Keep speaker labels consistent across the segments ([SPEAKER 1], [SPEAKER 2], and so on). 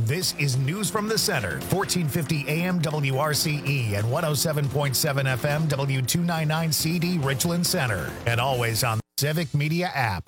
[SPEAKER 1] This is News from the Center, 1450 AM WRCE and 107.7 FM W299 CD Richland Center, and always on the Civic Media app.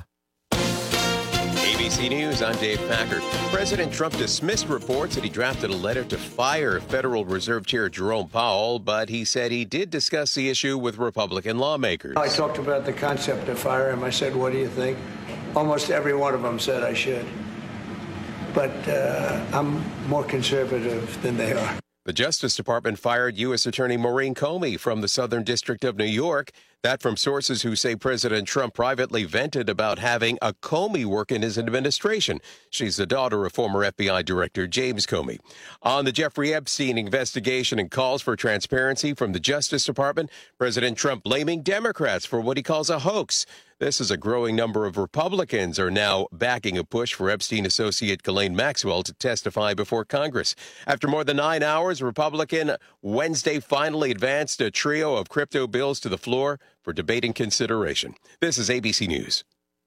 [SPEAKER 2] ABC News, I'm Dave Packard. President Trump dismissed reports that he drafted a letter to fire Federal Reserve Chair Jerome Powell, but he said he did discuss the issue with Republican lawmakers.
[SPEAKER 3] I talked about the concept of fire him. I said, what do you think? Almost every one of them said I should. But I'm more conservative than they are.
[SPEAKER 2] The Justice Department fired U.S. Attorney Maureen Comey from the Southern District of New York. That from sources who say President Trump privately vented about having a Comey work in his administration. She's the daughter of former FBI Director James Comey. On the Jeffrey Epstein investigation and calls for transparency from the Justice Department, President Trump blaming Democrats for what he calls a hoax. This is a growing number of Republicans are now backing a push for Epstein associate Ghislaine Maxwell to testify before Congress. After more than 9 hours, Republican Wednesday finally advanced a trio of crypto bills to the floor for debate and consideration. This is ABC News.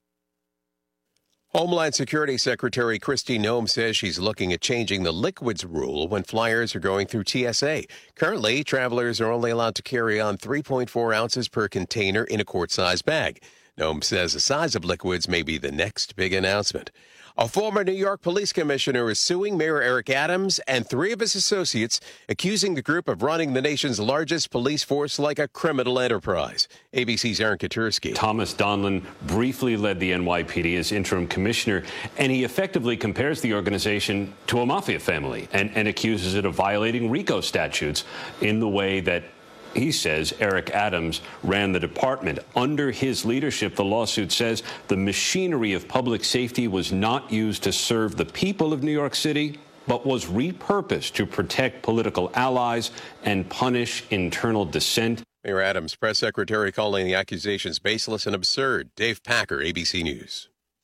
[SPEAKER 2] Homeland Security Secretary Kristi Noem says she's looking at changing the liquids rule when flyers are going through TSA. Currently, travelers are only allowed to carry on 3.4 ounces per container in a quart-sized bag. Noem says the size of liquids may be the next big announcement. A former New York police commissioner is suing Mayor Eric Adams and 3 of his associates, accusing the group of running the nation's largest police force like a criminal enterprise. ABC's Aaron Katursky.
[SPEAKER 4] Thomas Donlan briefly led the NYPD as interim commissioner, and he effectively compares the organization to a mafia family and accuses it of violating RICO statutes in the way that he says Eric Adams ran the department. Under his leadership, the lawsuit says the machinery of public safety was not used to serve the people of New York City, but was repurposed to protect political allies and punish internal dissent.
[SPEAKER 2] Mayor Adams' press secretary calling the accusations baseless and absurd. Dave Packer, ABC News.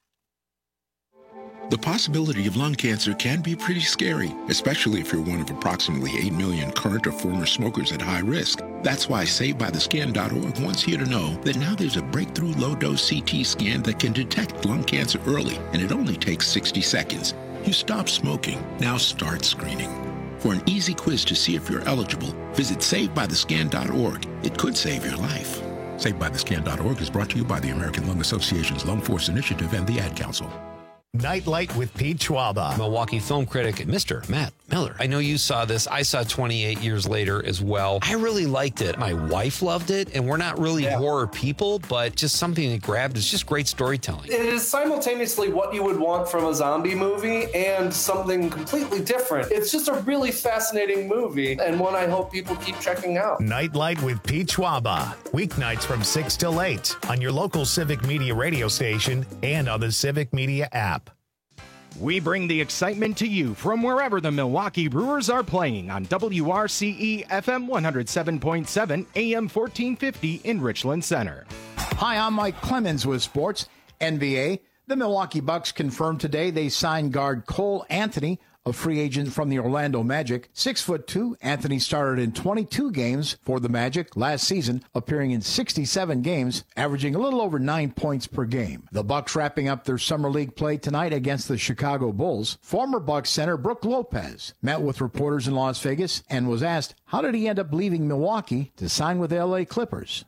[SPEAKER 5] The possibility of lung cancer can be pretty scary, especially if you're one of approximately 8 million current or former smokers at high risk. That's why SaveByTheScan.org wants you to know that now there's a breakthrough low-dose CT scan that can detect lung cancer early, and it only takes 60 seconds. You stop smoking, now start screening. For an easy quiz to see if you're eligible, visit SaveByTheScan.org. It could save your life. SaveByTheScan.org is brought to you by the American Lung Association's Lung Force Initiative and the Ad Council.
[SPEAKER 1] Nightlight with Pete Schwaba.
[SPEAKER 6] Milwaukee film critic, Mr. Matt Miller. I know you saw this. I saw 28 years later as well. I really liked it. My wife loved it, and we're not really horror people, but just something that grabbed. It's just great storytelling.
[SPEAKER 7] It is simultaneously what you would want from a zombie movie and something completely different. It's just a really fascinating movie, and one I hope people keep checking out.
[SPEAKER 1] Nightlight with Pete Schwaba. Weeknights from 6 till 8 on your local Civic Media radio station and on the Civic Media app.
[SPEAKER 8] We bring the excitement to you from wherever the Milwaukee Brewers are playing on WRCE FM 107.7 AM 1450 in Richland Center.
[SPEAKER 9] Hi, I'm Mike Clemens with Sports. NBA, the Milwaukee Bucks confirmed today they signed guard Cole Anthony, a free agent from the Orlando Magic. 6'2", Anthony started in 22 games for the Magic last season, appearing in 67 games, averaging a little over 9 points per game. The Bucks wrapping up their summer league play tonight against the Chicago Bulls. Former Bucks center Brook Lopez met with reporters in Las Vegas and was asked, how did he end up leaving Milwaukee to sign with the LA Clippers?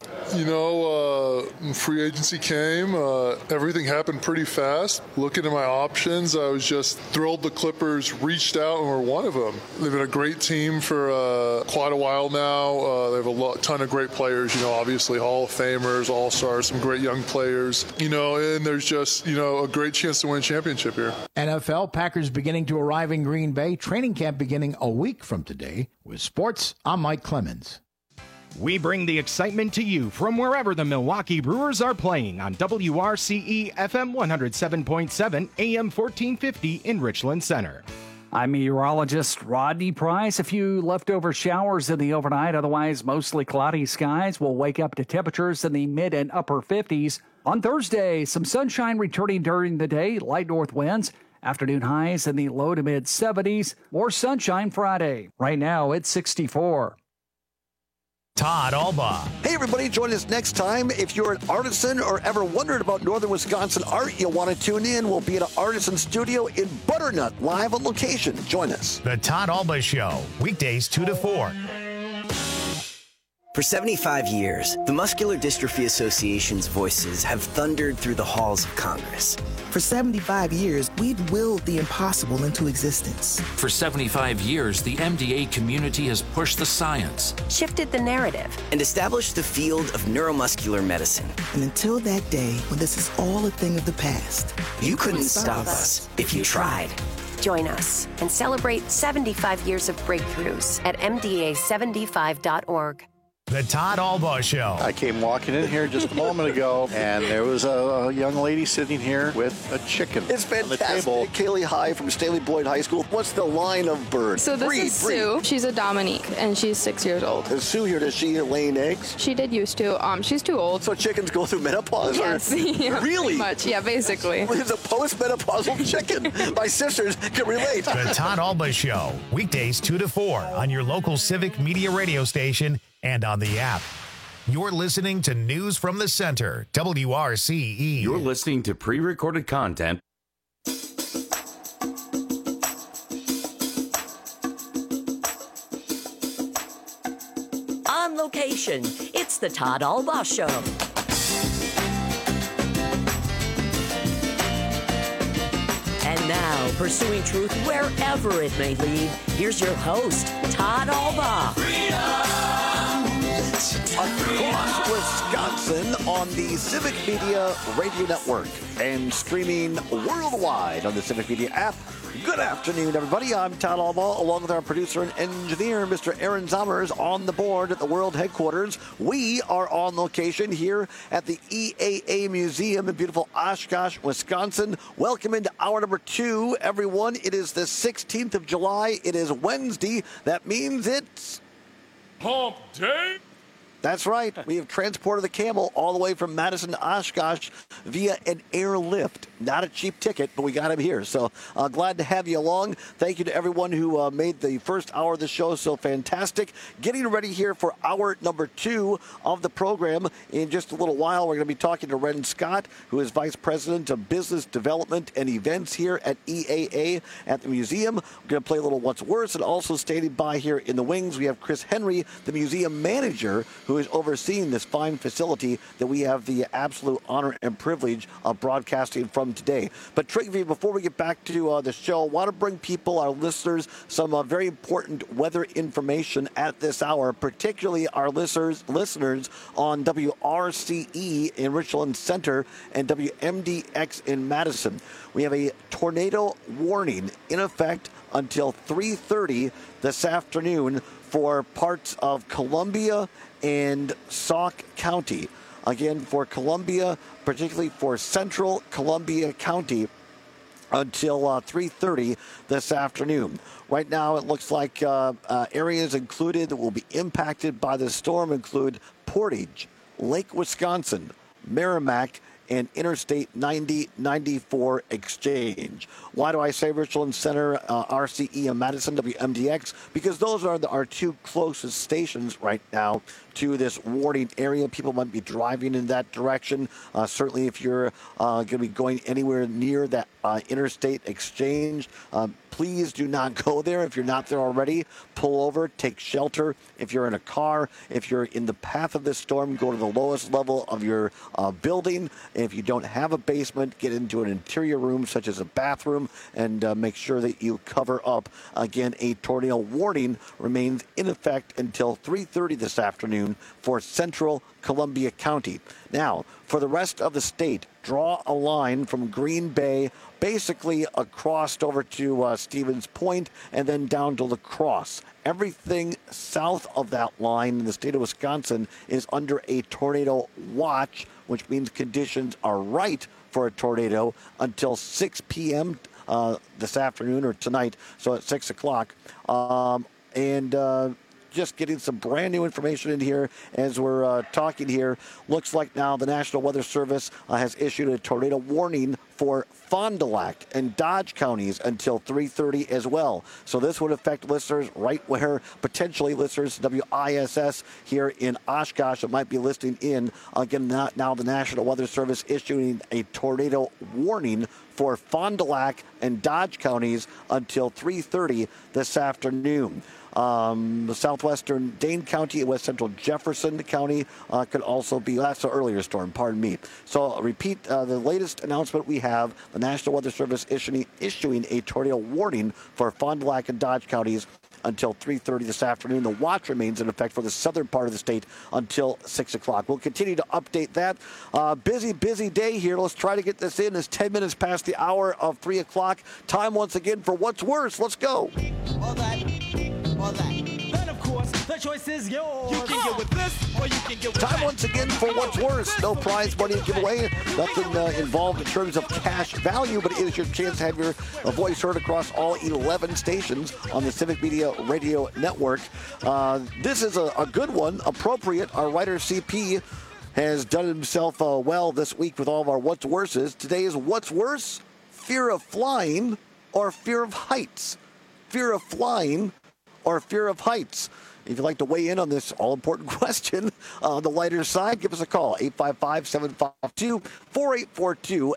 [SPEAKER 10] Free agency came. Everything happened pretty fast. Looking at my options, I was just thrilled the Clippers reached out and were one of them. They've been a great team for quite a while now. They have a ton of great players, obviously Hall of Famers, All-Stars, some great young players, and there's just, a great chance to win a championship here.
[SPEAKER 9] NFL, Packers beginning to arrive in Green Bay. Training camp beginning a week from today. With sports, I'm Mike Clemens.
[SPEAKER 8] We bring the excitement to you from wherever the Milwaukee Brewers are playing on WRCE FM 107.7 AM 1450 in Richland Center.
[SPEAKER 11] I'm meteorologist Rodney Price. A few leftover showers in the overnight, otherwise mostly cloudy skies. We'll wake up to temperatures in the mid and upper 50s. On Thursday, some sunshine returning during the day, light north winds. Afternoon highs in the low to mid 70s. More sunshine Friday. Right now, it's 64.
[SPEAKER 1] Todd Alba.
[SPEAKER 12] Hey, everybody, join us next time. If you're an artisan or ever wondered about Northern Wisconsin art, you'll want to tune in. We'll be at an artisan studio in Butternut, live on location. Join us.
[SPEAKER 1] The Todd Alba Show, weekdays 2 to 4.
[SPEAKER 13] For 75 years, the Muscular Dystrophy Association's voices have thundered through the halls of Congress.
[SPEAKER 14] For 75 years, we've willed the impossible into existence.
[SPEAKER 15] For 75 years, the MDA community has pushed the science,
[SPEAKER 16] shifted the narrative,
[SPEAKER 13] and established the field of neuromuscular medicine.
[SPEAKER 14] And until that day when this is all a thing of the past,
[SPEAKER 13] you couldn't stop us if you tried.
[SPEAKER 16] Join us and celebrate 75 years of breakthroughs at MDA75.org.
[SPEAKER 1] The Todd Alba Show.
[SPEAKER 17] I came walking in here just a moment ago, and there was a young lady sitting here with a chicken.
[SPEAKER 12] It's fantastic. On the table. Kaylee High from Staley Boyd High School. What's the line of bird?
[SPEAKER 18] So this is Sue. She's a Dominique, and she's 6 years old.
[SPEAKER 12] Is Sue here? Does she laying eggs?
[SPEAKER 18] She did used to. She's too old.
[SPEAKER 12] So chickens go through menopause?
[SPEAKER 18] Yes. Yeah,
[SPEAKER 12] really?
[SPEAKER 18] Pretty much. Yeah, basically.
[SPEAKER 12] It's a post-menopausal chicken. My sisters can relate.
[SPEAKER 1] The Todd Alba Show, weekdays 2 to 4 on your local Civic Media radio station and on the app. You're listening to News from the Center, WRCE.
[SPEAKER 19] You're listening to pre-recorded content.
[SPEAKER 20] On location, it's the Todd Alba Show. And now, pursuing truth wherever it may lead, here's your host, Todd Alba.
[SPEAKER 12] Across Wisconsin on the Civic Media Radio Network and streaming worldwide on the Civic Media app. Good afternoon, everybody. I'm Todd Alba, along with our producer and engineer, Mr. Aaron Zommers, on the board at the World Headquarters. We are on location here at the EAA Museum in beautiful Oshkosh, Wisconsin. Welcome into hour number 2, everyone. It is the 16th of July. It is Wednesday. That means it's
[SPEAKER 21] Hump Day.
[SPEAKER 12] That's right. We have transported the camel all the way from Madison to Oshkosh via an airlift. Not a cheap ticket, but we got him here. So glad to have you along. Thank you to everyone who made the first hour of the show so fantastic. Getting ready here for hour number 2 of the program. In just a little while, we're going to be talking to Ren Scott, who is Vice President of Business Development and Events here at EAA at the museum. We're going to play a little What's Worse, and also standing by here in the wings, we have Chris Henry, the museum manager, who is overseeing this fine facility that we have the absolute honor and privilege of broadcasting from today. But Trigby, before we get back to the show, I want to bring people, our listeners, some very important weather information at this hour, particularly our listeners on WRCE in Richland Center and WMDX in Madison. We have a tornado warning in effect until 3:30 this afternoon for parts of Columbia and Sauk County. Again, for Columbia, particularly for central Columbia County, until 3:30 this afternoon. Right now, it looks like areas included that will be impacted by the storm include Portage, Lake Wisconsin, Merrimack, and Interstate 90-94 Exchange. Why do I say Richland Center, RCE, and Madison, WMDX? Because those are our 2 closest stations right now to this warning area. People might be driving in that direction. Certainly if you're going to be going anywhere near that Interstate Exchange, please do not go there. If you're not there already, pull over, take shelter. If you're in a car, if you're in the path of this storm, go to the lowest level of your building. And if you don't have a basement, get into an interior room such as a bathroom and make sure that you cover up. Again, a tornado warning remains in effect until 3:30 this afternoon for central Columbia County. Now, for the rest of the state, draw a line from Green Bay basically across over to Stevens Point and then down to La Crosse. Everything south of that line in the state of Wisconsin is under a tornado watch, which means conditions are right for a tornado until 6 p.m. This afternoon or tonight, so at 6 o'clock. Just getting some brand new information in here as we're talking here. Looks like now the National Weather Service has issued a tornado warning for Fond du Lac and Dodge counties until 3:30 as well. So this would affect listeners right where potentially listeners WISS here in Oshkosh that might be listening in. Again, now the National Weather Service issuing a tornado warning for Fond du Lac and Dodge counties until 3:30 this afternoon. The southwestern Dane County and west central Jefferson County could also be, that's an earlier storm, pardon me. So I'll repeat the latest announcement we have, the National Weather Service issuing a tornado warning for Fond du Lac and Dodge counties until 3:30 this afternoon. The watch remains in effect for the southern part of the state until 6 o'clock. We'll continue to update that. Busy day here. Let's try to get this in. It's 10 minutes past the hour of 3 o'clock. Time once again for What's Worse. Let's go.
[SPEAKER 3] All that. Then, of course, the choice is yours. You can get with this, or you can get with
[SPEAKER 12] Time
[SPEAKER 3] that.
[SPEAKER 12] once again for What's Worse. No prize money to give away. Nothing involved in terms of cash value, but it is your chance to have your voice heard across all 11 stations on the Civic Media Radio Network. This is a good one, appropriate. Our writer CP has done himself well this week with all of our What's Worses. Today is What's Worse? Fear of flying or fear of heights? Fear of flying or fear of heights? If you'd like to weigh in on this all-important question on the lighter side, give us a call, 855-752-4842,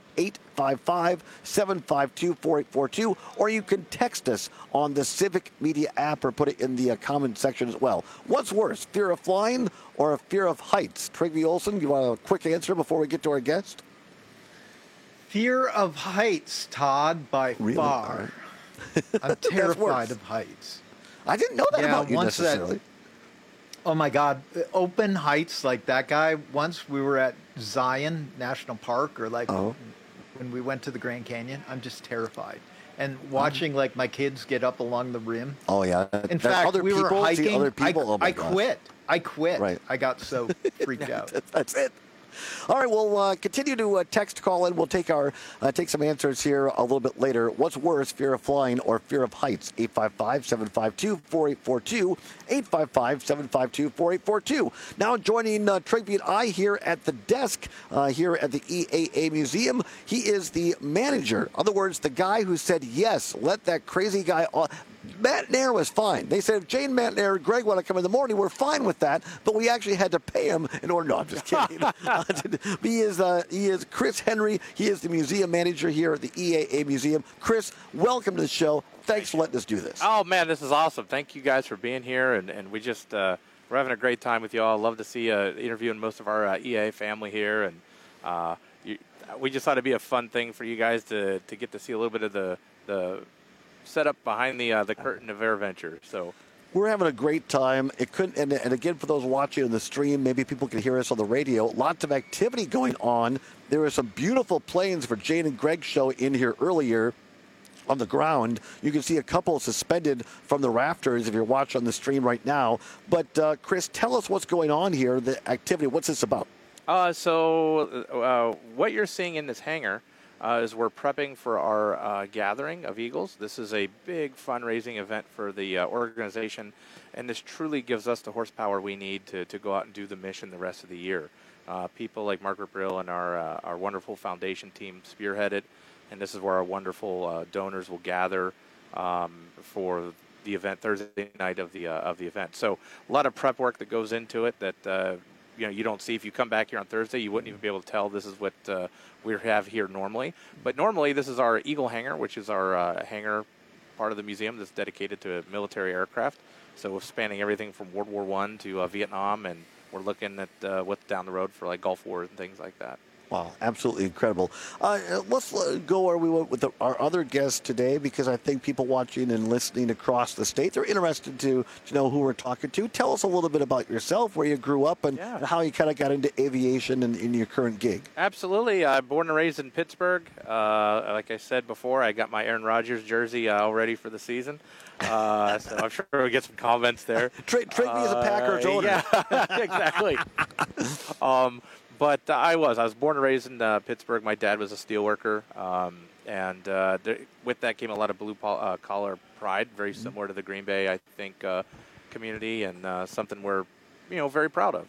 [SPEAKER 12] 855-752-4842, or you can text us on the Civic Media app or put it in the comment section as well. What's worse, fear of flying or a fear of heights? Trygve Olsen, you want a quick answer before we get to our guest?
[SPEAKER 22] Fear of heights, Todd, by far. I'm terrified of heights.
[SPEAKER 12] I didn't know that about you necessarily.
[SPEAKER 22] Oh, my God. Open heights like that guy. Once we were at Zion National Park or when we went to the Grand Canyon, I'm just terrified. And watching like my kids get up along the rim.
[SPEAKER 12] Oh, yeah.
[SPEAKER 22] In fact, we were hiking.
[SPEAKER 12] Other people.
[SPEAKER 22] I quit.
[SPEAKER 12] Right.
[SPEAKER 22] I got so freaked out.
[SPEAKER 12] That's it. All right, we'll continue to text call in. We'll take some answers here a little bit later. What's worse, fear of flying or fear of heights? 855-752-4842, 855-752-4842. Now joining Trygve and I here at the desk here at the EAA Museum. He is the manager. In other words, the guy who said, yes, let that crazy guy on. Matt Nair was fine. They said if Jane, Matt Nair, and Greg want to come in the morning, we're fine with that. But we actually had to pay him in order. No, I'm just kidding. He is Chris Henry. He is the museum manager here at the EAA Museum. Chris, welcome to the show. Thanks for letting us do this.
[SPEAKER 23] Oh man, this is awesome. Thank you guys for being here, and we just we're having a great time with you all. Love to see interviewing most of our EAA family here, and we just thought it'd be a fun thing for you guys to get to see a little bit of the setup behind the curtain of AirVenture. So
[SPEAKER 12] we're having a great time. It couldn't, and again, for those watching on the stream, maybe people can hear us on the radio. Lots of activity going on. There were some beautiful planes for Jane and Greg's show in here earlier on the ground. You can see a couple suspended from the rafters if you're watching on the stream right now. But Chris, tell us what's going on here, the activity. What's this about?
[SPEAKER 23] So what you're seeing in this hangar is we're prepping for our gathering of Eagles. This is a big fundraising event for the organization, and this truly gives us the horsepower we need to go out and do the mission the rest of the year. People like Margaret Brill and our wonderful foundation team spearhead it, and this is where our wonderful donors will gather for the event Thursday night of the event. So a lot of prep work that goes into it that you don't see. If you come back here on Thursday, you wouldn't even be able to tell this is what we have here normally. But normally this is our Eagle hangar, which is our hangar part of the museum that's dedicated to military aircraft. So we're spanning everything from World War I to Vietnam, and we're looking at what's down the road for like Gulf Wars and things like that.
[SPEAKER 12] Wow, absolutely incredible. Let's go where we went with our other guest today, because I think people watching and listening across the state, they're interested to know who we're talking to. Tell us a little bit about yourself, where you grew up, and how you kind of got into aviation and in your current gig.
[SPEAKER 23] Absolutely. Born and raised in Pittsburgh. Like I said before, I got my Aaron Rodgers jersey all ready for the season. So I'm sure we'll get some comments there.
[SPEAKER 12] Treat me as a Packers owner.
[SPEAKER 23] Yeah, exactly. But I was born and raised in Pittsburgh. My dad was a steel worker, and with that came a lot of blue-collar pride, very similar to the Green Bay, I think, community, and something we're very proud of.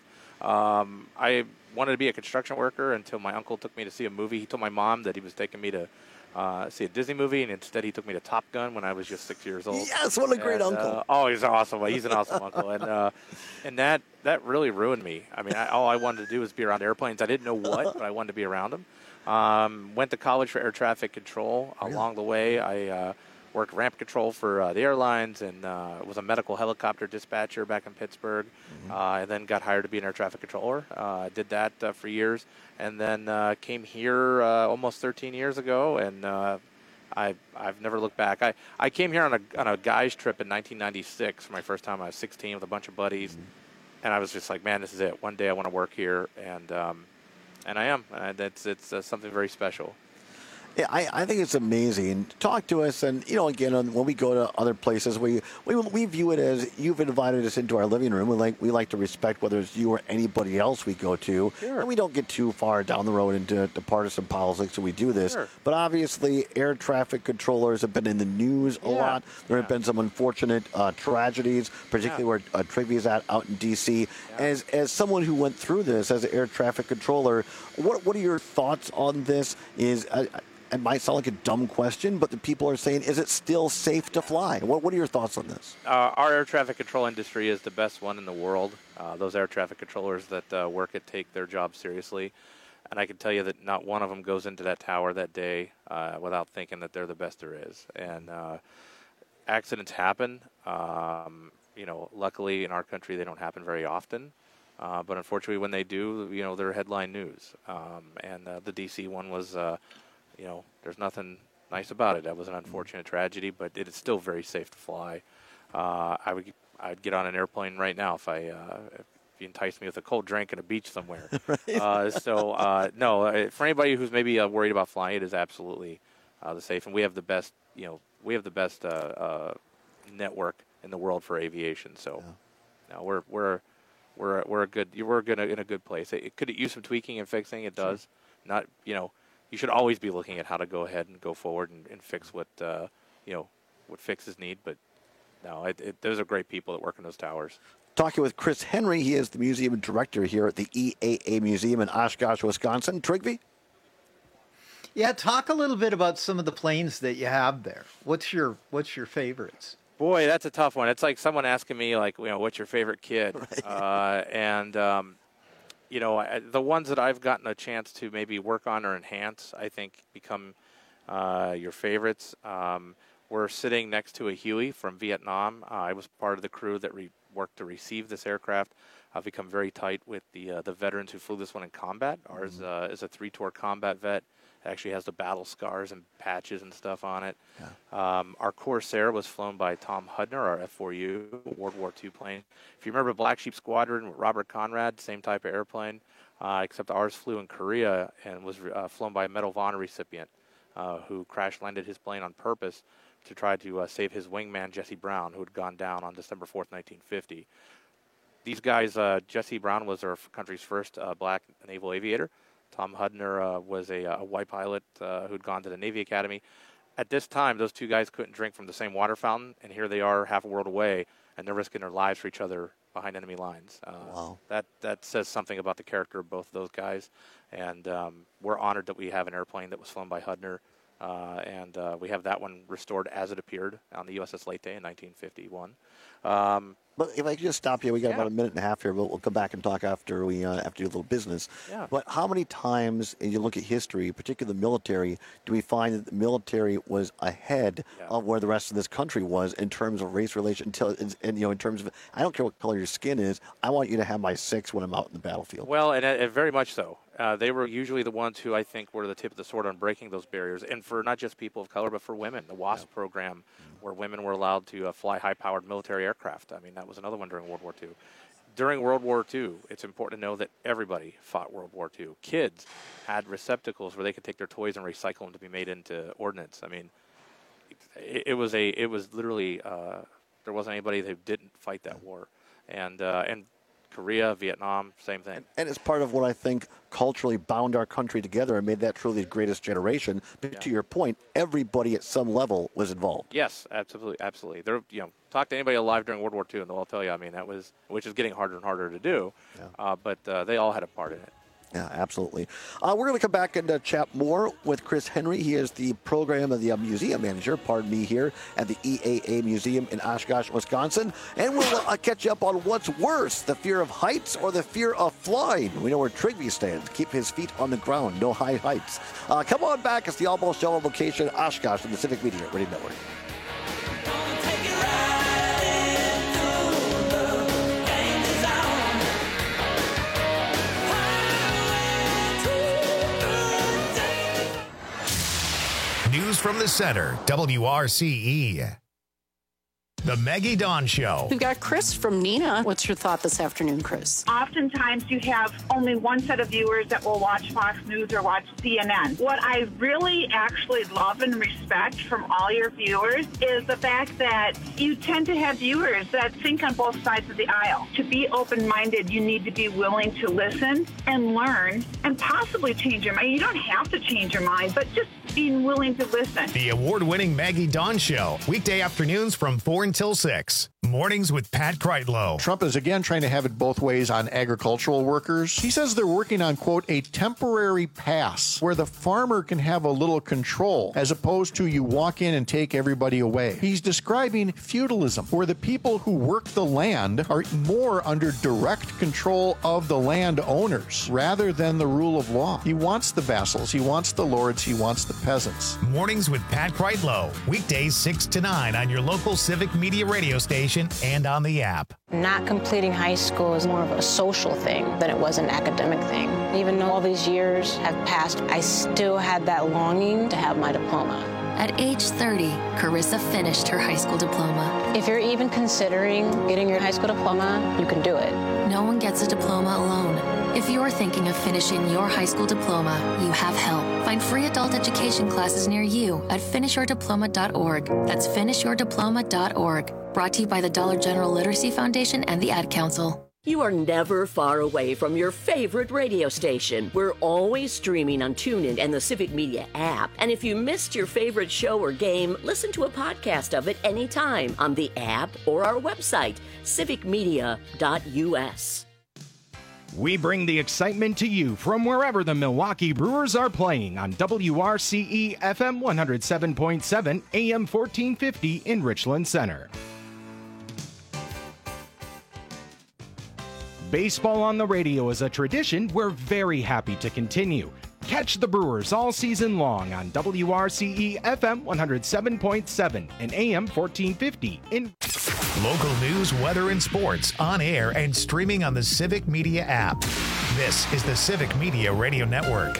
[SPEAKER 23] I wanted to be a construction worker until my uncle took me to see a movie. He told my mom that he was taking me to see a Disney movie, and instead he took me to Top Gun when I was just 6 years old.
[SPEAKER 12] Yes, what a great uncle.
[SPEAKER 23] He's awesome. He's an awesome uncle. And that really ruined me. I mean, all I wanted to do was be around airplanes. I didn't know what, but I wanted to be around them. Went to college for air traffic control. Really? Along the way, I worked ramp control for the airlines and was a medical helicopter dispatcher back in Pittsburgh. And then got hired to be an air traffic controller. Did that for years. And then came here almost 13 years ago, and I've never looked back. I came here on a guys trip in 1996 for my first time. I was 16 with a bunch of buddies, and I was just like, man, this is it. One day I want to work here, and I am. It's something very special.
[SPEAKER 12] Yeah, I think it's amazing. Talk to us, and again, when we go to other places, we view it as you've invited us into our living room. We like to respect whether it's you or anybody else we go to, and we don't get too far down the road into partisan politics when we do this. Sure. But obviously, air traffic controllers have been in the news a lot. There have been some unfortunate tragedies, particularly where Trivvia's out in D.C. Yeah. As someone who went through this as an air traffic controller, what are your thoughts on this? It might sound like a dumb question, but the people are saying, is it still safe to fly? What are your thoughts on this?
[SPEAKER 23] Our air traffic control industry is the best one in the world. Those air traffic controllers that work it take their job seriously. And I can tell you that not one of them goes into that tower that day without thinking that they're the best there is. And accidents happen. Luckily in our country they don't happen very often. But unfortunately when they do, they're headline news. And the D.C. one was... there's nothing nice about it. That was an unfortunate tragedy, but it is still very safe to fly. I'd get on an airplane right now if you entice me with a cold drink and a beach somewhere. No, for anybody who's maybe worried about flying, it is absolutely the safe, and we have the best. We have the best network in the world for aviation. So, no, we're in a good place. Could it use some tweaking and fixing? It does. Sure. Not You should always be looking at how to go ahead and go forward and fix what fixes need. But no, those are great people that work in those towers.
[SPEAKER 12] Talking with Chris Henry, he is the museum director here at the EAA Museum in Oshkosh, Wisconsin. Trigby?
[SPEAKER 22] Yeah, talk a little bit about some of the planes that you have there. What's your favorites?
[SPEAKER 23] Boy, that's a tough one. It's like someone asking me, what's your favorite kid? Right. The ones that I've gotten a chance to maybe work on or enhance, I think, become your favorites. We're sitting next to a Huey from Vietnam. I was part of the crew that worked to receive this aircraft. I've become very tight with the veterans who flew this one in combat. Ours is a 3-tour combat vet. It actually has the battle scars and patches and stuff on it. Yeah. Our Corsair was flown by Tom Hudner, our F-4U, World War II plane. If you remember Black Sheep Squadron with Robert Conrad, same type of airplane, except ours flew in Korea and was flown by a Medal of Honor recipient who crash-landed his plane on purpose to try to save his wingman, Jesse Brown, who had gone down on December 4th, 1950. These guys, Jesse Brown was our country's first black naval aviator. Tom Hudner was a white pilot who'd gone to the Navy Academy. At this time, those two guys couldn't drink from the same water fountain, and here they are half a world away, and they're risking their lives for each other behind enemy lines.
[SPEAKER 12] Wow.
[SPEAKER 23] That says something about the character of both of those guys, and we're honored that we have an airplane that was flown by Hudner, and we have that one restored as it appeared on the USS Leyte in 1951.
[SPEAKER 12] But if I could just stop you, we got about a minute and a half here, but we'll come back and talk after we do a little business.
[SPEAKER 23] Yeah.
[SPEAKER 12] But how many times, and you look at history, particularly the military, do we find that the military was ahead of where the rest of this country was in terms of race relation? And in terms of, I don't care what color your skin is, I want you to have my 6 when I'm out in the battlefield.
[SPEAKER 23] Well, and very much so. They were usually the ones who I think were the tip of the sword on breaking those barriers, and for not just people of color, but for women. The WASP program, where women were allowed to fly high-powered military aircraft. I mean, that was another one during World War II. During World War II, it's important to know that everybody fought World War II. Kids had receptacles where they could take their toys and recycle them to be made into ordnance. I mean, it was literally there wasn't anybody that didn't fight that war, and Korea, Vietnam, same thing.
[SPEAKER 12] And it's part of what I think culturally bound our country together and made that truly the greatest generation. But to your point, everybody at some level was involved.
[SPEAKER 23] Yes, absolutely. There, talk to anybody alive during World War II, and they'll tell you. I mean, which is getting harder and harder to do. Yeah. But they all had a part in it.
[SPEAKER 12] Yeah, absolutely. We're going to come back and chat more with Chris Henry. He is the museum manager, here at the EAA Museum in Oshkosh, Wisconsin. And we'll catch you up on what's worse, the fear of heights or the fear of flying. We know where Trigby stands. Keep his feet on the ground. No high heights. Come on back. It's the All Ball Show on location, Oshkosh, on the Civic Media Radio Network.
[SPEAKER 1] News from the center, WRCE. The Maggie Dawn Show.
[SPEAKER 2] We've got Chris from Neenah. What's your thought this afternoon, Chris?
[SPEAKER 4] Oftentimes you have only one set of viewers that will watch Fox News or watch CNN. What I really actually love and respect from all your viewers is the fact that you tend to have viewers that think on both sides of the aisle. To be open-minded, you need to be willing to listen and learn and possibly change your mind. You don't have to change your mind, but just being willing to listen.
[SPEAKER 1] The award-winning Maggie Dawn Show. Weekday afternoons from 4 until 6. Mornings with Pat Kreitlow.
[SPEAKER 9] Trump is again trying to have it both ways on agricultural workers. He says they're working on, quote, a temporary pass where the farmer can have a little control as opposed to you walk in and take everybody away. He's describing feudalism, where the people who work the land are more under direct control of the landowners rather than the rule of law. He wants the vassals, he wants the lords, he wants the peasants.
[SPEAKER 1] Mornings with Pat Kreitlow. Weekdays 6 to 9 on your local Civic Media radio station and on the app.
[SPEAKER 5] Not completing high school is more of a social thing than it was an academic thing. Even though all these years have passed, I still had that longing to have my diploma.
[SPEAKER 24] At age 30, Carissa finished her high school diploma.
[SPEAKER 5] If you're even considering getting your high school diploma, you can do it.
[SPEAKER 24] No one gets a diploma alone. If you're thinking of finishing your high school diploma, you have help. Find free adult education classes near you at finishyourdiploma.org. That's finishyourdiploma.org. Brought to you by the Dollar General Literacy Foundation and the Ad Council.
[SPEAKER 20] You are never far away from your favorite radio station. We're always streaming on TuneIn and the Civic Media app. And if you missed your favorite show or game, listen to a podcast of it anytime on the app or our website, civicmedia.us.
[SPEAKER 8] We bring the excitement to you from wherever the Milwaukee Brewers are playing on WRCE FM 107.7 AM 1450 in Richland Center. Baseball on the radio is a tradition we're very happy to continue. Catch the Brewers all season long on WRCE FM 107.7 and AM 1450 in
[SPEAKER 1] local news, weather, and sports on air and streaming on the Civic Media app. This is the Civic Media Radio Network.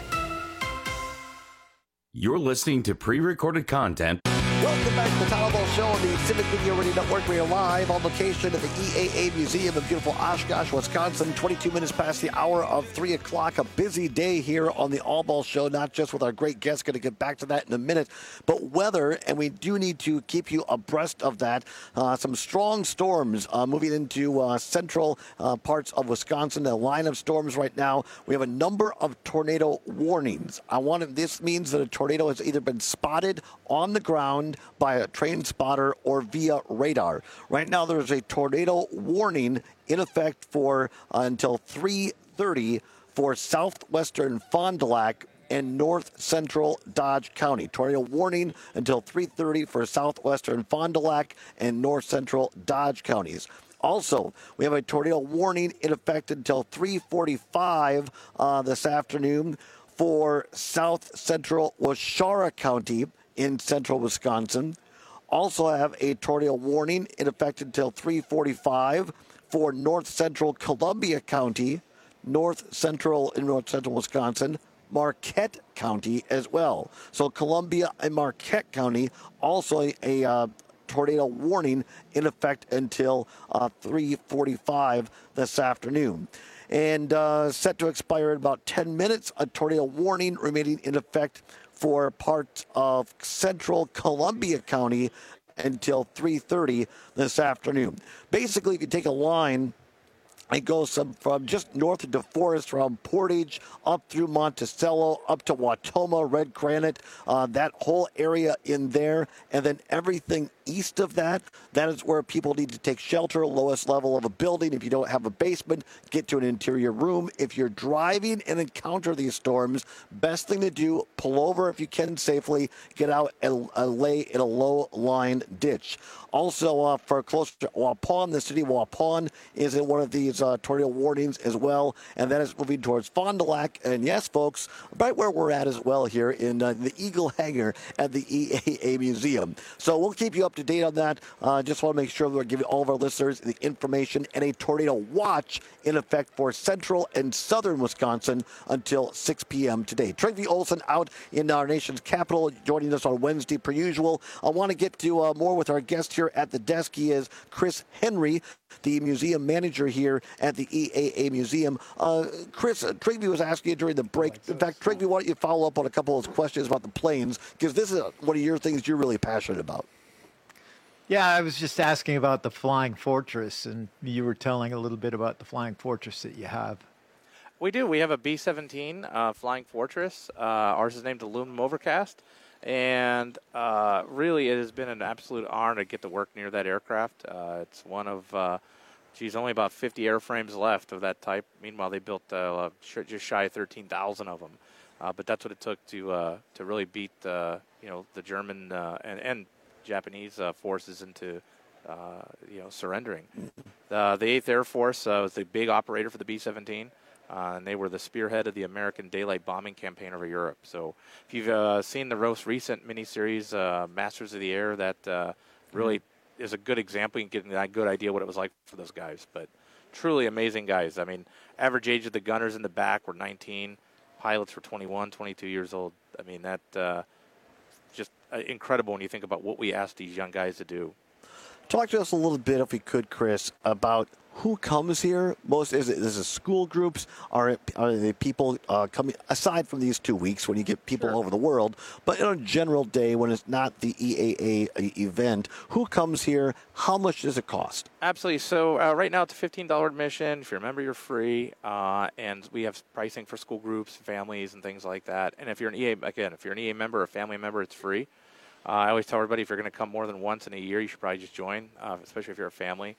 [SPEAKER 19] You're listening to pre-recorded content.
[SPEAKER 12] Welcome back to the Todd Ball Show on the Civic Media Radio Network. We are live on location at the EAA Museum in beautiful Oshkosh, Wisconsin. 22 minutes past the hour of 3 o'clock. A busy day here on the All Ball Show, not just with our great guests, going to get back to that in a minute, but weather, and we do need to keep you abreast of that. Some strong storms moving into central parts of Wisconsin. A line of storms right now. We have a number of tornado warnings. This means that a tornado has either been spotted on the ground by a train spotter or via radar. Right now, there's a tornado warning in effect for until 3:30 for southwestern Fond du Lac and north central Dodge County. Tornado warning until 3:30 for southwestern Fond du Lac and north central Dodge counties. Also, we have a tornado warning in effect until 3:45 this afternoon for south central Waushara County in central Wisconsin. Also have a tornado warning in effect until 3:45 for north central Columbia County, north central Wisconsin, Marquette County as well. So Columbia and Marquette County, also a tornado warning in effect until 3:45 this afternoon. And set to expire in about 10 minutes, a tornado warning remaining in effect for parts of central Columbia County until 3:30 this afternoon. Basically, if you take a line It goes from just north of DeForest, from Portage, up through Monticello, up to Wautoma, Red Granite, that whole area in there. And then everything east of that, that is where people need to take shelter, lowest level of a building. If you don't have a basement, get to an interior room. If you're driving and encounter these storms, best thing to do, pull over if you can safely, get out and lay in a low-lying ditch. Also, for close to Waupun, the city of Waupun is in one of these tornado warnings as well, and that is moving towards Fond du Lac. And yes, folks, right where we're at as well here in the Eagle Hangar at the EAA Museum. So we'll keep you up to date on that. Just want to make sure we're giving all of our listeners the information, and a tornado watch in effect for central and southern Wisconsin until 6 p.m. today. Trygve Olsen out in our nation's capital, joining us on Wednesday per usual. I want to get to more with our guest here at the desk. He is Chris Henry, the museum manager here at the EAA Museum. Chris, Trygve was asking you during the break. In fact, Trygve, why don't you follow up on a couple of questions about the planes, because this is one of your things you're really passionate about.
[SPEAKER 22] Yeah, I was just asking about the Flying Fortress, and you were telling a little bit about the Flying Fortress that you have.
[SPEAKER 23] We do. We have a B-17 Flying Fortress. Ours is named Aluminum Overcast. And really, it has been an absolute honor to get to work near that aircraft. It's one of, only about 50 airframes left of that type. Meanwhile, they built just shy of 13,000 of them. But that's what it took to really beat the German and Japanese forces into surrendering. The 8th Air Force was the big operator for the B-17. And they were the spearhead of the American daylight bombing campaign over Europe. So if you've seen the most recent miniseries, Masters of the Air, that really is a good example. You can get a good idea what it was like for those guys. But truly amazing guys. I mean, average age of the gunners in the back were 19. Pilots were 21, 22 years old. I mean, that just incredible when you think about what we asked these young guys to do.
[SPEAKER 12] Talk to us a little bit, if we could, Chris, about who comes here. Is it school groups? Are they people coming, aside from these 2 weeks when you get people all over the world, but on a general day when it's not the EAA event, who comes here? How much does it cost?
[SPEAKER 23] Absolutely. So right now it's a $15 admission. If you're a member, you're free. And we have pricing for school groups, families, and things like that. And if you're an EA member or a family member, it's free. I always tell everybody if you're going to come more than once in a year, you should probably just join, especially if you're a family.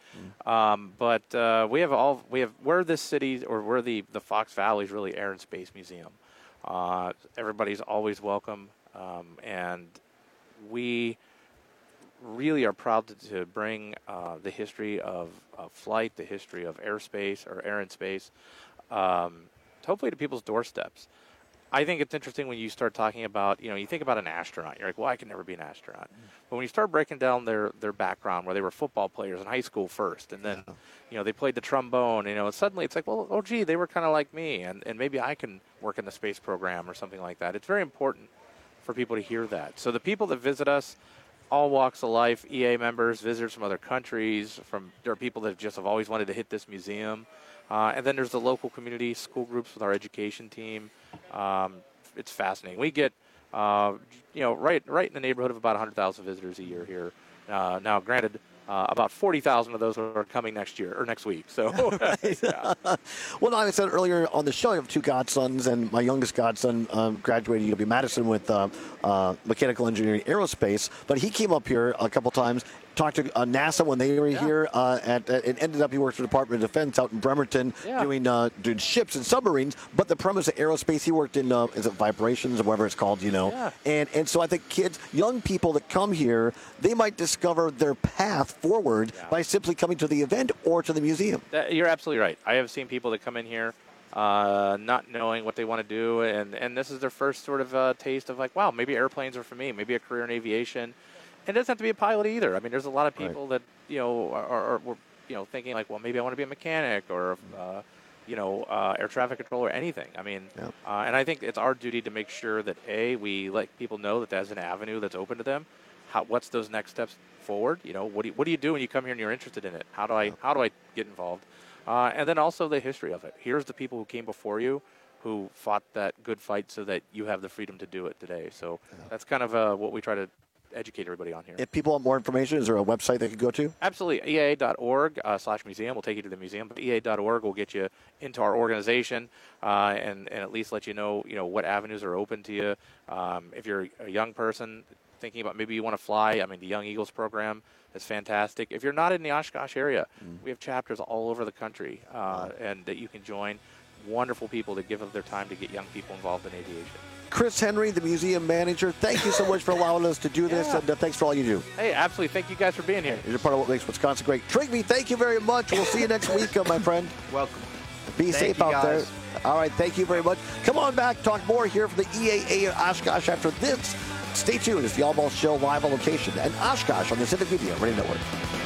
[SPEAKER 23] We're this city, or we're the Fox Valley's really Air and Space Museum. Everybody's always welcome, and we really are proud to bring the history of flight, the history of airspace or air and space, hopefully to people's doorsteps. I think it's interesting when you start talking about, you think about an astronaut. You're like, well, I can never be an astronaut. But when you start breaking down their background, where they were football players in high school first, and then, they played the trombone, and suddenly it's like, well, oh, gee, they were kind of like me, and maybe I can work in the space program or something like that. It's very important for people to hear that. So the people that visit us, all walks of life, EA members, visitors from other countries, there are people that just have always wanted to hit this museum. And then there's the local community, school groups with our education team. It's fascinating. We get, right in the neighborhood of about 100,000 visitors a year here. Now, granted, about 40,000 of those are coming next year or next week. So,
[SPEAKER 12] yeah. Well, like I said earlier on the show, I have two godsons, and my youngest godson graduated UW-Madison with mechanical engineering aerospace. But he came up here a couple times, talked to NASA when they were here, and ended up he worked for the Department of Defense out in Bremerton doing ships and submarines. But the premise of aerospace, he worked in is it vibrations or whatever it's called, And so I think young people that come here, they might discover their path forward by simply coming to the event or to the museum.
[SPEAKER 23] You're absolutely right. I have seen people that come in here not knowing what they want to do, and this is their first sort of taste of like, wow, maybe airplanes are for me, maybe a career in aviation. It doesn't have to be a pilot either. I mean, there's a lot of people that are thinking like, well, maybe I want to be a mechanic or air traffic controller, anything. I mean, and I think it's our duty to make sure that we let people know that there's an avenue that's open to them. What's those next steps forward? What do you do when you come here and you're interested in it? How do I get involved? And then also the history of it. Here's the people who came before you, who fought that good fight so that you have the freedom to do it today. So that's kind of what we try to educate everybody on here.
[SPEAKER 12] If people want more information, is there a website they could go to?
[SPEAKER 23] Absolutely. EAA.org/museum will take you to the museum, but EAA.org will get you into our organization and at least let you know what avenues are open to you. If you're a young person thinking about maybe you want to fly, I mean, the Young Eagles program is fantastic. If you're not in the Oshkosh area, we have chapters all over the country and that you can join. Wonderful people that give up their time to get young people involved in aviation.
[SPEAKER 12] Chris Henry, the museum manager, thank you so much for allowing us to do this, and thanks for all you do.
[SPEAKER 23] Hey, absolutely. Thank you guys for being here.
[SPEAKER 12] You're part of what makes Wisconsin great. Trigby, thank you very much. We'll see you next week, my friend.
[SPEAKER 22] Welcome.
[SPEAKER 12] Be safe out there. All right, thank you very much. Come on back, talk more here from the EAA in Oshkosh after this. Stay tuned. It's the All Ball Show live on location and Oshkosh on the Civic Media Radio Network.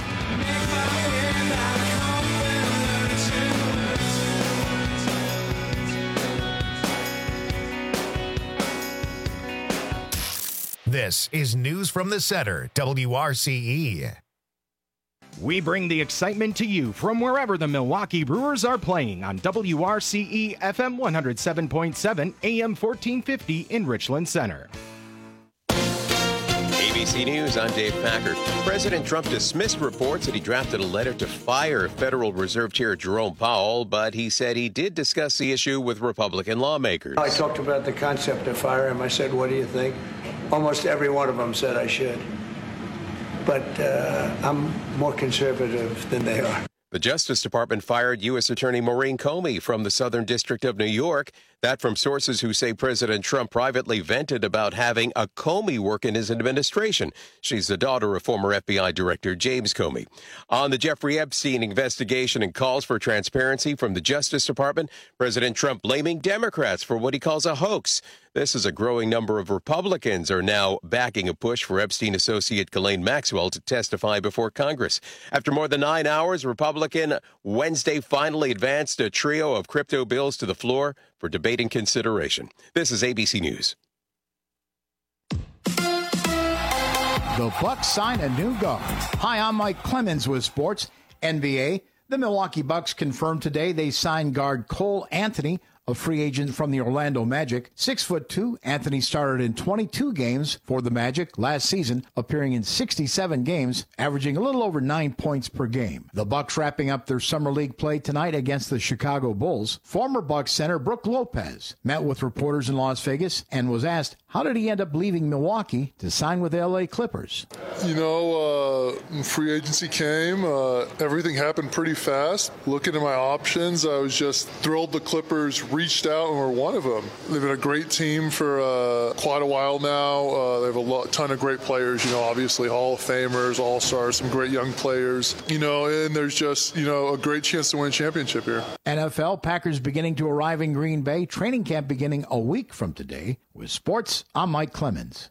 [SPEAKER 1] This is News from the Center, WRCE.
[SPEAKER 8] We bring the excitement to you from wherever the Milwaukee Brewers are playing on WRCE FM 107.7 AM 1450 in Richland Center.
[SPEAKER 6] ABC News, I'm Dave Packard. President Trump dismissed reports that he drafted a letter to fire Federal Reserve Chair Jerome Powell, but he said he did discuss the issue with Republican lawmakers.
[SPEAKER 7] I talked about the concept of fire him. I said, what do you think? Almost every one of them said I should. But I'm more conservative than they are.
[SPEAKER 6] The Justice Department fired U.S. Attorney Maureen Comey from the Southern District of New York. That from sources who say President Trump privately vented about having a Comey work in his administration. She's the daughter of former FBI Director James Comey. On the Jeffrey Epstein investigation and calls for transparency from the Justice Department, President Trump blaming Democrats for what he calls a hoax. This is a growing number of Republicans are now backing a push for Epstein associate Ghislaine Maxwell to testify before Congress. After more than 9 hours, Republican Wednesday finally advanced a trio of crypto bills to the floor for debate and consideration. This is ABC News.
[SPEAKER 9] The Bucks sign a new guard. Hi, I'm Mike Clemens with Sports. NBA, the Milwaukee Bucks confirmed today they signed guard Cole Anthony, a free agent from the Orlando Magic. 6'2", Anthony started in 22 games for the Magic last season, appearing in 67 games, averaging a little over 9 points per game. The Bucks wrapping up their summer league play tonight against the Chicago Bulls. Former Bucks center Brook Lopez met with reporters in Las Vegas and was asked, how did he end up leaving Milwaukee to sign with the LA Clippers?
[SPEAKER 10] Free agency came. Everything happened pretty fast. Looking at my options, I was just thrilled the Clippers reached out and were one of them. They've been a great team for quite a while now. They have a ton of great players, obviously Hall of Famers, All-Stars, some great young players, and there's just, a great chance to win a championship here.
[SPEAKER 9] NFL, Packers beginning to arrive in Green Bay. Training camp beginning a week from today. With sports, I'm Mike Clemens.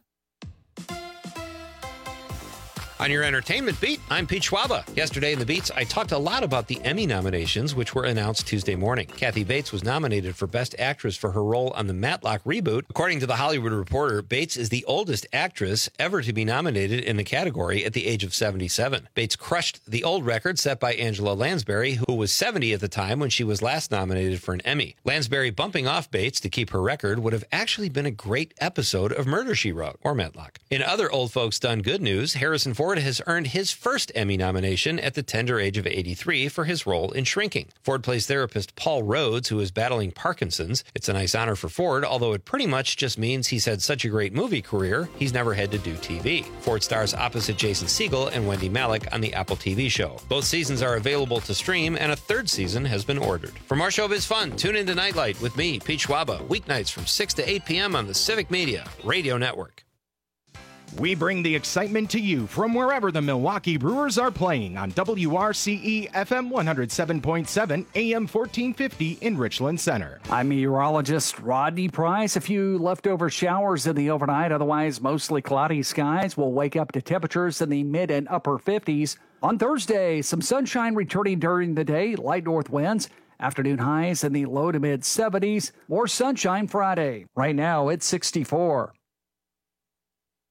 [SPEAKER 11] On your entertainment beat, I'm Pete Schwaba. Yesterday in the Beats, I talked a lot about the Emmy nominations, which were announced Tuesday morning. Kathy Bates was nominated for Best Actress for her role on the Matlock reboot. According to The Hollywood Reporter, Bates is the oldest actress ever to be nominated in the category at the age of 77. Bates crushed the old record set by Angela Lansbury, who was 70 at the time when she was last nominated for an Emmy. Lansbury bumping off Bates to keep her record would have actually been a great episode of Murder, She Wrote, or Matlock. In other old folks done good news, Harrison Ford has earned his first Emmy nomination at the tender age of 83 for his role in Shrinking. Ford plays therapist Paul Rhodes, who is battling Parkinson's. It's a nice honor for Ford, although it pretty much just means he's had such a great movie career, he's never had to do TV. Ford stars opposite Jason Segel and Wendy Malick on the Apple TV show. Both seasons are available to stream, and a third season has been ordered. For more showbiz fun, tune into Nightlight with me, Pete Schwaba, weeknights from 6 to 8 p.m. on the Civic Media Radio Network.
[SPEAKER 8] We bring the excitement to you from wherever the Milwaukee Brewers are playing on WRCE FM 107.7 AM 1450 in Richland Center.
[SPEAKER 25] I'm meteorologist Rodney Price. A few leftover showers in the overnight, otherwise mostly cloudy skies. Will wake up to temperatures in the mid and upper 50s. On Thursday, some sunshine returning during the day, light north winds. Afternoon highs in the low to mid 70s. More sunshine Friday. Right now, it's 64.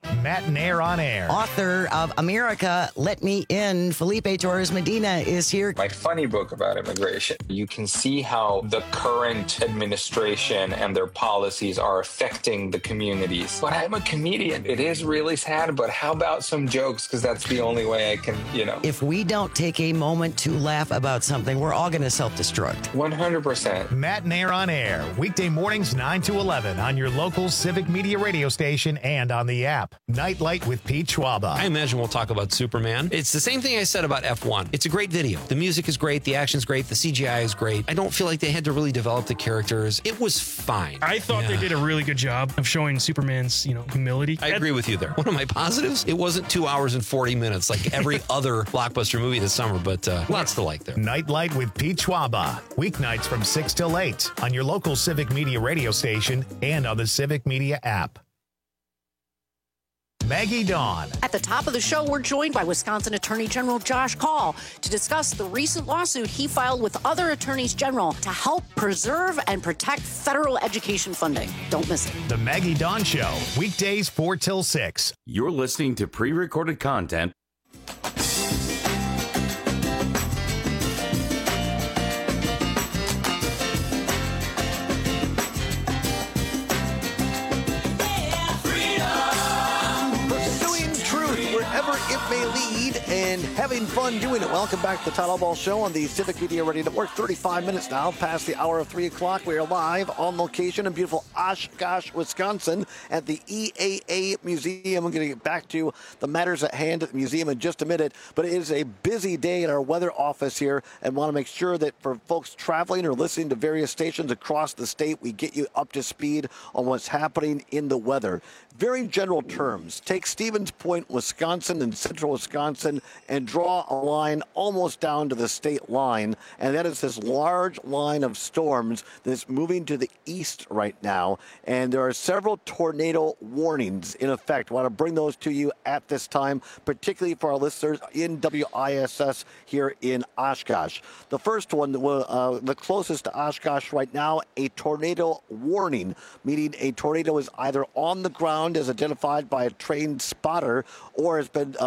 [SPEAKER 1] Matt Nair on air.
[SPEAKER 13] Author of America, Let Me In, Felipe Torres Medina is here.
[SPEAKER 14] My funny book about immigration. You can see how the current administration and their policies are affecting the communities. But I'm a comedian. It is really sad, but how about some jokes? Because that's the only way I can,
[SPEAKER 13] If we don't take a moment to laugh about something, we're all going to self-destruct.
[SPEAKER 14] 100%.
[SPEAKER 1] Matt Nair on air, weekday mornings 9 to 11 on your local Civic Media radio station and on the app. Nightlight with Pete Schwaba.
[SPEAKER 11] I imagine we'll talk about Superman. It's the same thing I said about F1. It's a great video. The music is great. The action's great. The CGI is great. I don't feel like they had to really develop the characters. It was fine.
[SPEAKER 15] I thought they did a really good job of showing Superman's, humility.
[SPEAKER 11] I agree with you there. One of my positives, it wasn't 2 hours and 40 minutes like every other blockbuster movie this summer, but lots to like there.
[SPEAKER 1] Nightlight with Pete Schwaba. Weeknights from 6 till 8 on your local Civic Media radio station and on the Civic Media app. Maggie Dawn.
[SPEAKER 2] At the top of the show, we're joined by Wisconsin Attorney General Josh Kaul to discuss the recent lawsuit he filed with other attorneys general to help preserve and protect federal education funding. Don't miss it.
[SPEAKER 1] The Maggie Dawn Show, weekdays 4 till 6.
[SPEAKER 19] You're listening to pre-recorded content.
[SPEAKER 12] It may lead and having fun doing it. Welcome back to the Title Ball Show on the Civic Media Radio Network. 35 minutes now past the hour of 3 o'clock. We are live on location in beautiful Oshkosh, Wisconsin at the EAA Museum. I'm going to get back to the matters at hand at the museum in just a minute, but it is a busy day at our weather office here and want to make sure that for folks traveling or listening to various stations across the state, we get you up to speed on what's happening in the weather. Very general terms, take Stevens Point, Wisconsin and central Wisconsin and draw a line almost down to the state line. And that is this large line of storms that's moving to the east right now. And there are several tornado warnings in effect. I want to bring those to you at this time, particularly for our listeners in WISS here in Oshkosh. The first one, the closest to Oshkosh right now, a tornado warning, meaning a tornado is either on the ground as identified by a trained spotter or has been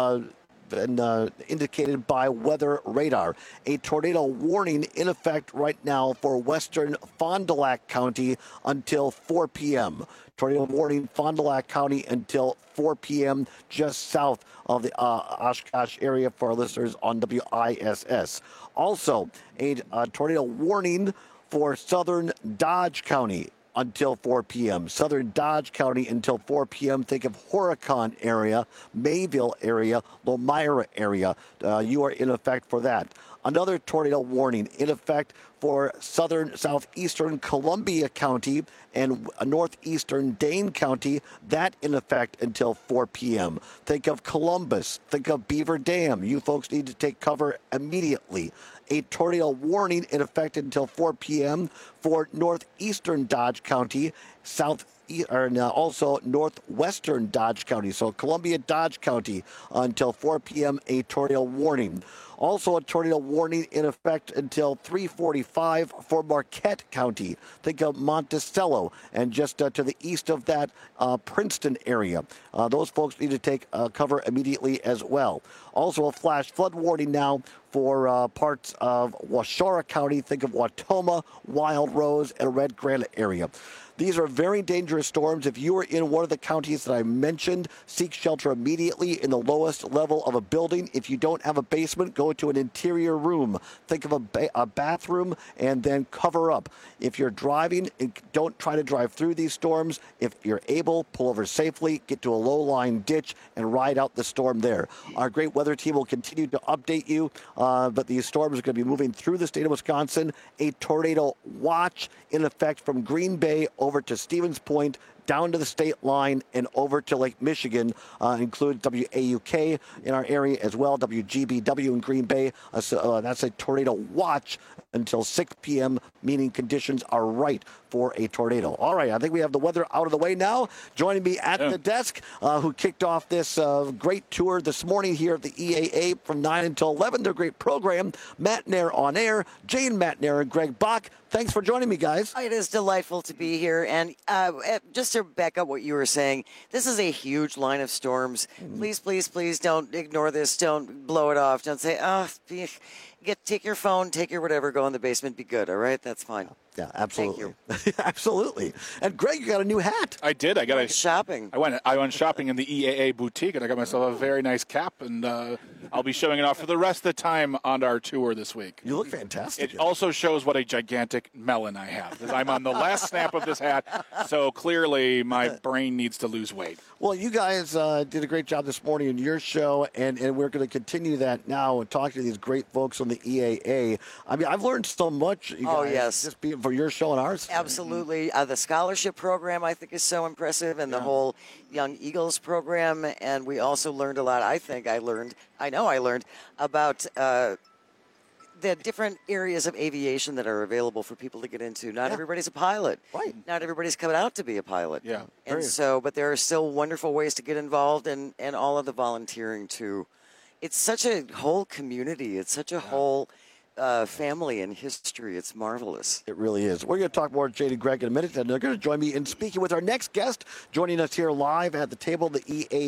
[SPEAKER 12] indicated by weather radar. A tornado warning in effect right now for western Fond du Lac County until 4 p.m. Tornado warning Fond du Lac County until 4 p.m. just south of the Oshkosh area for our listeners on WISS. Also, a tornado warning for southern Dodge County until 4 p.m. Southern Dodge County until 4 p.m. Think of Horicon area, Mayville area, Lomira area. You are in effect for that. Another tornado warning in effect for southeastern Columbia County and northeastern Dane County. That in effect until 4 p.m. Think of Columbus. Think of Beaver Dam. You folks need to take cover immediately. A tornado warning in effect until 4 p.m. for northeastern Dodge County, also northwestern Dodge County. So Columbia, Dodge County until 4 p.m. a tornado warning. Also a tornado warning in effect until 3:45 for Marquette County. Think of Monticello and just to the east of that, Princeton area. Those folks need to take cover immediately as well. Also a flash flood warning now for parts of Waushara County. Think of Wautoma, Wild Rose, and Red Granite area. These are very dangerous storms. If you are in one of the counties that I mentioned, seek shelter immediately in the lowest level of a building. If you don't have a basement, go to an interior room. Think of a bathroom and then cover up. If you're driving, don't try to drive through these storms. If you're able, pull over safely, get to a low-lying ditch, and ride out the storm there. Our great weather team will continue to update you, but these storms are going to be moving through the state of Wisconsin. A tornado watch in effect from Green Bay over to Stevens Point, down to the state line, and over to Lake Michigan. Includes WAUK in our area as well, WGBW in Green Bay. That's a tornado watch until 6 p.m., meaning conditions are right for a tornado. All right, I think we have the weather out of the way now. Joining me at the desk, who kicked off this great tour this morning here at the EAA from 9 until 11. Their great program, Matt Nair on Air, Jane Matt Nair and Greg Bach. Thanks for joining me, guys.
[SPEAKER 13] It is delightful to be here. And just
[SPEAKER 3] to back up what you were saying, this is a huge line of storms. Please, please, please don't ignore this. Don't blow it off. Don't say, take your phone, take your whatever, go in the basement, be good, all right? That's fine.
[SPEAKER 12] Yeah, absolutely.
[SPEAKER 3] Thank you.
[SPEAKER 12] Absolutely. And Greg, you got a new hat.
[SPEAKER 16] I did. I got
[SPEAKER 3] shopping.
[SPEAKER 16] I went shopping in the EAA boutique, and I got myself a very nice cap, and I'll be showing it off for the rest of the time on our tour this week.
[SPEAKER 12] You look fantastic.
[SPEAKER 16] It also shows what a gigantic melon I have, because I'm on the last snap of this hat, so clearly my brain needs to lose weight.
[SPEAKER 12] Well, you guys did a great job this morning in your show, and we're going to continue that now and talk to these great folks on the EAA. I mean, I've learned so much, you guys,
[SPEAKER 3] Oh, yes.
[SPEAKER 12] just being for your show and ours.
[SPEAKER 3] Absolutely. The scholarship program, I think, is so impressive, and the whole Young Eagles program. And we also learned a lot. I know I learned about the different areas of aviation that are available for people to get into. Not everybody's a pilot.
[SPEAKER 12] Right.
[SPEAKER 3] Not everybody's coming out to be a pilot.
[SPEAKER 16] Yeah.
[SPEAKER 3] And so, but there are still wonderful ways to get involved, and all of the volunteering, too. It's such a whole community. It's such a whole family and history. It's marvelous.
[SPEAKER 12] It really is. We're going to talk more with Jade and Greg in a minute, and they're going to join me in speaking with our next guest, joining us here live at the table of the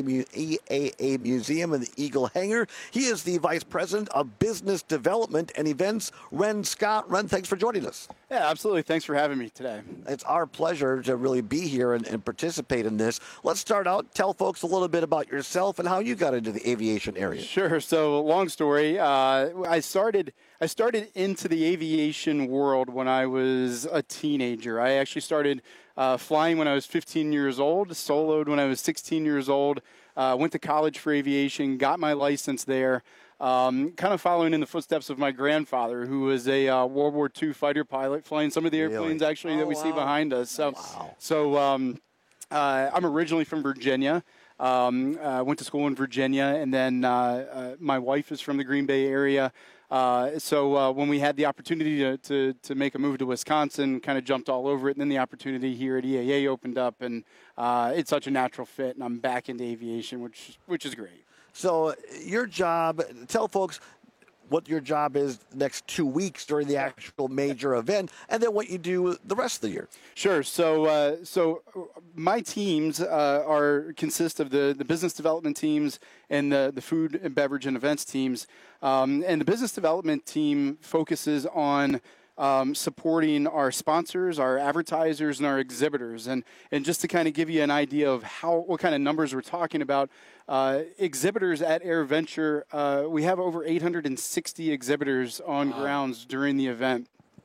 [SPEAKER 12] EAA Museum in the Eagle Hangar. He is the Vice President of Business Development and Events, Ren Scott. Ren, thanks for joining us.
[SPEAKER 17] Yeah, absolutely. Thanks for having me today.
[SPEAKER 12] It's our pleasure to really be here and participate in this. Let's start out. Tell folks a little bit about yourself and how you got into the aviation area.
[SPEAKER 17] Sure. So, long story. I started into the aviation world when I was a teenager. I actually started flying when I was 15 years old, soloed when I was 16 years old, went to college for aviation, got my license there, kind of following in the footsteps of my grandfather, who was a World War II fighter pilot, flying some of the airplanes actually that we see behind us. So I'm originally from Virginia. Went to school in Virginia, and then my wife is from the Green Bay area. So when we had the opportunity to make a move to Wisconsin, kind of jumped all over it. And then the opportunity here at EAA opened up, and it's such a natural fit. And I'm back into aviation, which is great.
[SPEAKER 12] So your job, tell folks what your job is next 2 weeks during the actual major event, and then what you do the rest of the year.
[SPEAKER 17] Sure. So my teams consist of the business development teams and the food and beverage and events teams. And the business development team focuses on supporting our sponsors, our advertisers, and our exhibitors. And just to kind of give you an idea of what kind of numbers we're talking about, exhibitors at AirVenture, we have over 860 exhibitors on grounds during the event.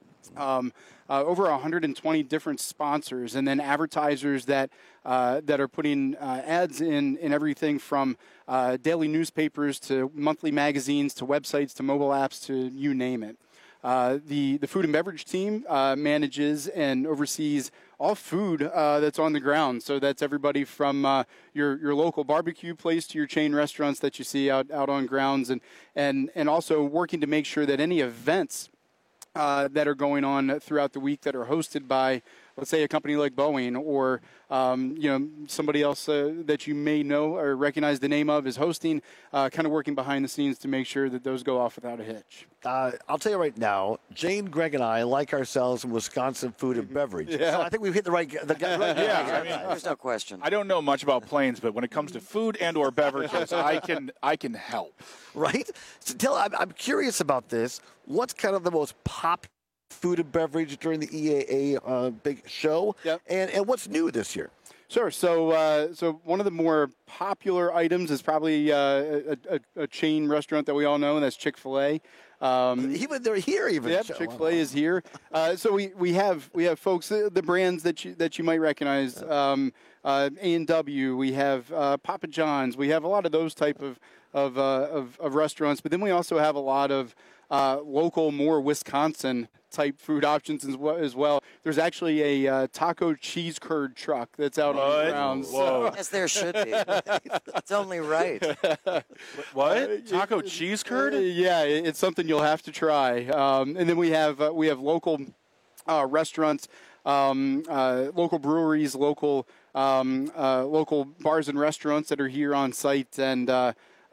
[SPEAKER 17] Over 120 different sponsors, and then advertisers that are putting ads in everything from daily newspapers to monthly magazines to websites to mobile apps to you name it. The food and beverage team manages and oversees all food that's on the ground. So that's everybody from your local barbecue place to your chain restaurants that you see out on grounds, and also working to make sure that any events that are going on throughout the week that are hosted by, let's say, a company like Boeing or somebody else that you may know or recognize the name of is hosting, kind of working behind the scenes to make sure that those go off without a hitch.
[SPEAKER 12] I'll tell you right now, Jane, Greg, and I like ourselves in Wisconsin food and beverage.
[SPEAKER 16] Yeah.
[SPEAKER 12] So I think we've hit the right guy.
[SPEAKER 16] Yeah,
[SPEAKER 3] there's no question.
[SPEAKER 16] I don't know much about planes, but when it comes to food and or beverages, I can help.
[SPEAKER 12] Right? So I'm curious about this. What's kind of the most popular food and beverage during the EAA big show?
[SPEAKER 17] Yep.
[SPEAKER 12] And what's new this year?
[SPEAKER 17] Sure. So one of the more popular items is probably a chain restaurant that we all know, and that's Chick-fil-A.
[SPEAKER 12] Even they're here.
[SPEAKER 17] Yep, Chick-fil-A is here. So we have folks, the brands that you might recognize. A&W. We have Papa John's. We have a lot of those type of restaurants, but then we also have a lot of local, more Wisconsin type food options as well. There's actually a taco cheese curd truck that's out on the grounds.
[SPEAKER 3] Whoa. Yes, there should be. It's only right.
[SPEAKER 16] What? Taco cheese curd?
[SPEAKER 17] Yeah, it's something you'll have to try. And then we have local restaurants, local breweries, local bars and restaurants that are here on site, and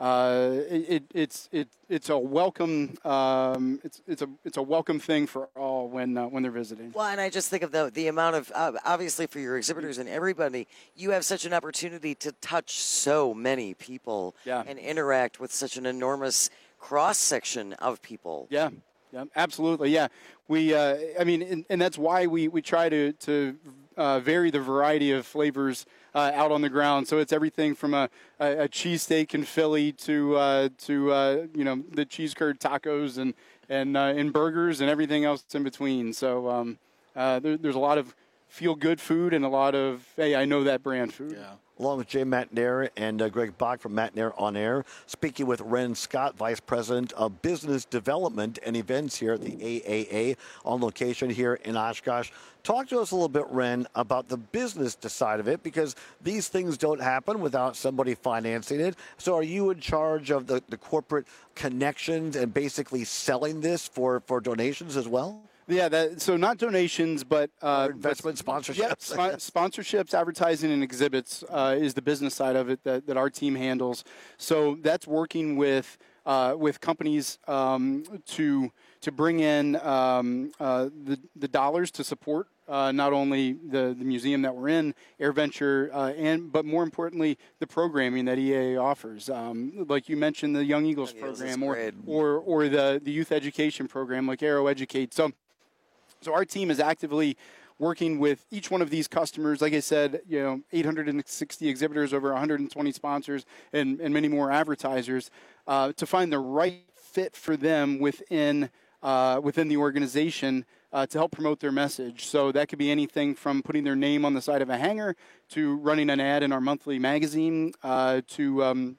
[SPEAKER 17] it's a welcome it's a welcome thing for all when they're visiting.
[SPEAKER 3] Well, and I just think of the amount of obviously for your exhibitors and everybody, you have such an opportunity to touch so many people and interact with such an enormous cross section of people.
[SPEAKER 17] Yeah, absolutely. Yeah, we and that's why we try to vary the variety of flavors out on the ground. So it's everything from a cheesesteak in Philly to the cheese curd tacos and burgers and everything else in between. So there's a lot of feel good food and a lot of, hey, I know that brand food.
[SPEAKER 12] Yeah. Along with Jay Matt-Nair and Greg Bach from Matt-Nair On Air, speaking with Ren Scott, Vice President of Business Development and Events here at the AAA on location here in Oshkosh. Talk to us a little bit, Ren, about the business side of it, because these things don't happen without somebody financing it. So are you in charge of the corporate connections and basically selling this for donations as well?
[SPEAKER 17] Yeah, so not donations, but
[SPEAKER 12] investment sponsorships.
[SPEAKER 17] Yeah, sponsorships, advertising, and exhibits is the business side of it that our team handles. So that's working with companies to bring in the dollars to support not only the museum that we're in, AirVenture, but more importantly the programming that EAA offers. Like you mentioned, the Young Eagles program, or the youth education program like Aero Educate. So our team is actively working with each one of these customers. Like I said, 860 exhibitors, over 120 sponsors, and many more advertisers to find the right fit for them within the organization to help promote their message. So that could be anything from putting their name on the side of a hanger to running an ad in our monthly magazine to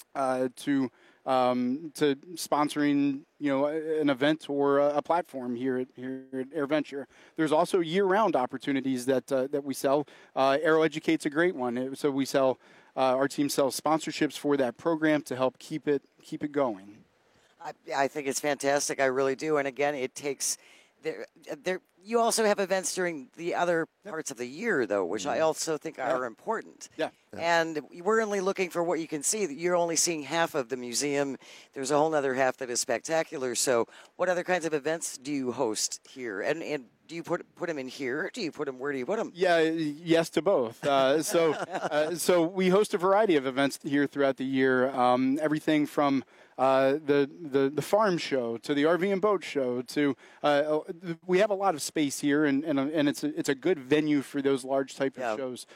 [SPEAKER 17] sponsoring, an event or a platform here at AirVenture. There's also year-round opportunities that we sell. Aero Educate's a great one. So we sell, our team sells sponsorships for that program to help keep it going.
[SPEAKER 3] I think it's fantastic. I really do. And again, it takes you also have events during the other parts of the year, though, which I also think are important.
[SPEAKER 17] Yeah.
[SPEAKER 3] And we're only looking for what you can see. You're only seeing half of the museum. There's a whole other half that is spectacular. So what other kinds of events do you host here? And do you put them in here? Do you put them, where do you put them?
[SPEAKER 17] Yeah, yes to both. So we host a variety of events here throughout the year. Everything from the farm show to the RV and boat show to we have a lot of space here, and it's a good venue for those large type of shows.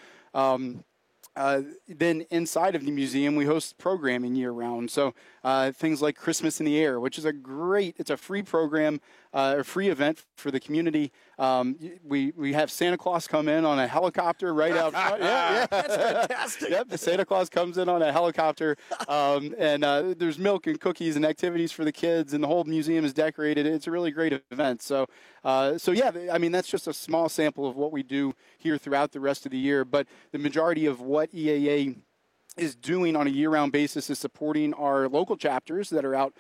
[SPEAKER 17] Then inside of the museum, we host programming year round. So things like Christmas in the Air, which is it's a free program, a free event for the community. We have Santa Claus come in on a helicopter right out front. Yeah.
[SPEAKER 12] That's fantastic.
[SPEAKER 17] Yep, the Santa Claus comes in on a helicopter, and there's milk and cookies and activities for the kids, and the whole museum is decorated. It's a really great event. So yeah, I mean, that's just a small sample of what we do here throughout the rest of the year. But the majority of what EAA is doing on a year-round basis is supporting our local chapters that are out,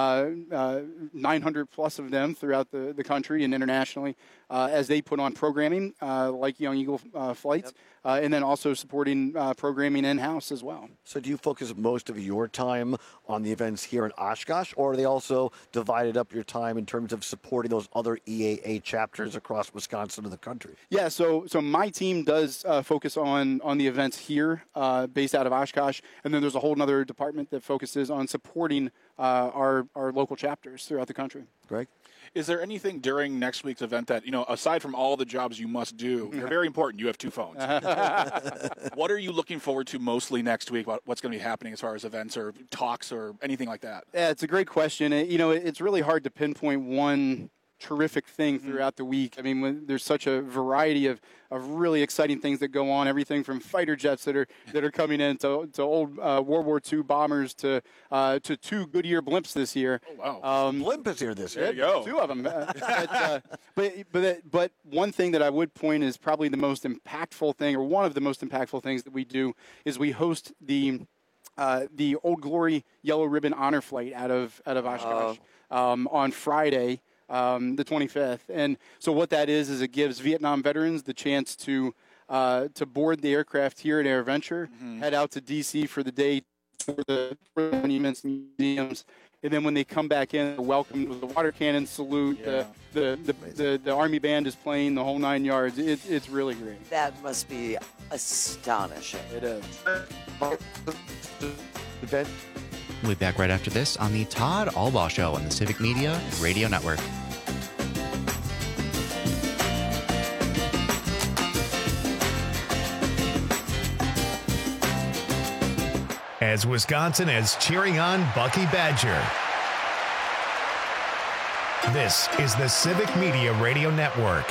[SPEAKER 17] 900 plus of them throughout the country and internationally, as they put on programming like Young Eagle flights, and then also supporting programming in-house as well.
[SPEAKER 12] So do you focus most of your time on the events here in Oshkosh, or are they also divided up your time in terms of supporting those other EAA chapters across Wisconsin and the country?
[SPEAKER 17] Yeah, so my team does focus on the events here based out of Oshkosh, and then there's a whole other department that focuses on supporting our local chapters throughout the country.
[SPEAKER 12] Greg?
[SPEAKER 16] Is there anything during next week's event that, aside from all the jobs you must do, they're very important. You have 2 phones. What are you looking forward to mostly next week? What's going to be happening as far as events or talks or anything like that?
[SPEAKER 17] Yeah, it's a great question. It's really hard to pinpoint one terrific thing throughout the week. I mean, when there's such a variety of really exciting things that go on, everything from fighter jets that are coming in to old World War II bombers to 2 Goodyear blimps this year.
[SPEAKER 12] Oh, wow. Blimp is here this year.
[SPEAKER 17] There you go. 2 of them. But one thing that I would point is probably the most impactful thing, or one of the most impactful things that we do, is we host the Old Glory Yellow Ribbon Honor Flight out of Oshkosh on Friday, the 25th. And so what that is it gives Vietnam veterans the chance to board the aircraft here at AirVenture, head out to D.C. for the day for the monuments and museums. And then when they come back in, they're welcomed with the water cannon salute. Yeah. The Army band is playing the whole 9 yards. It's really great.
[SPEAKER 3] That must be astonishing.
[SPEAKER 17] It is.
[SPEAKER 4] We'll be back right after this on the Todd Albaugh Show on the Civic Media Radio Network.
[SPEAKER 1] As Wisconsin is cheering on Bucky Badger. This is the Civic Media Radio Network.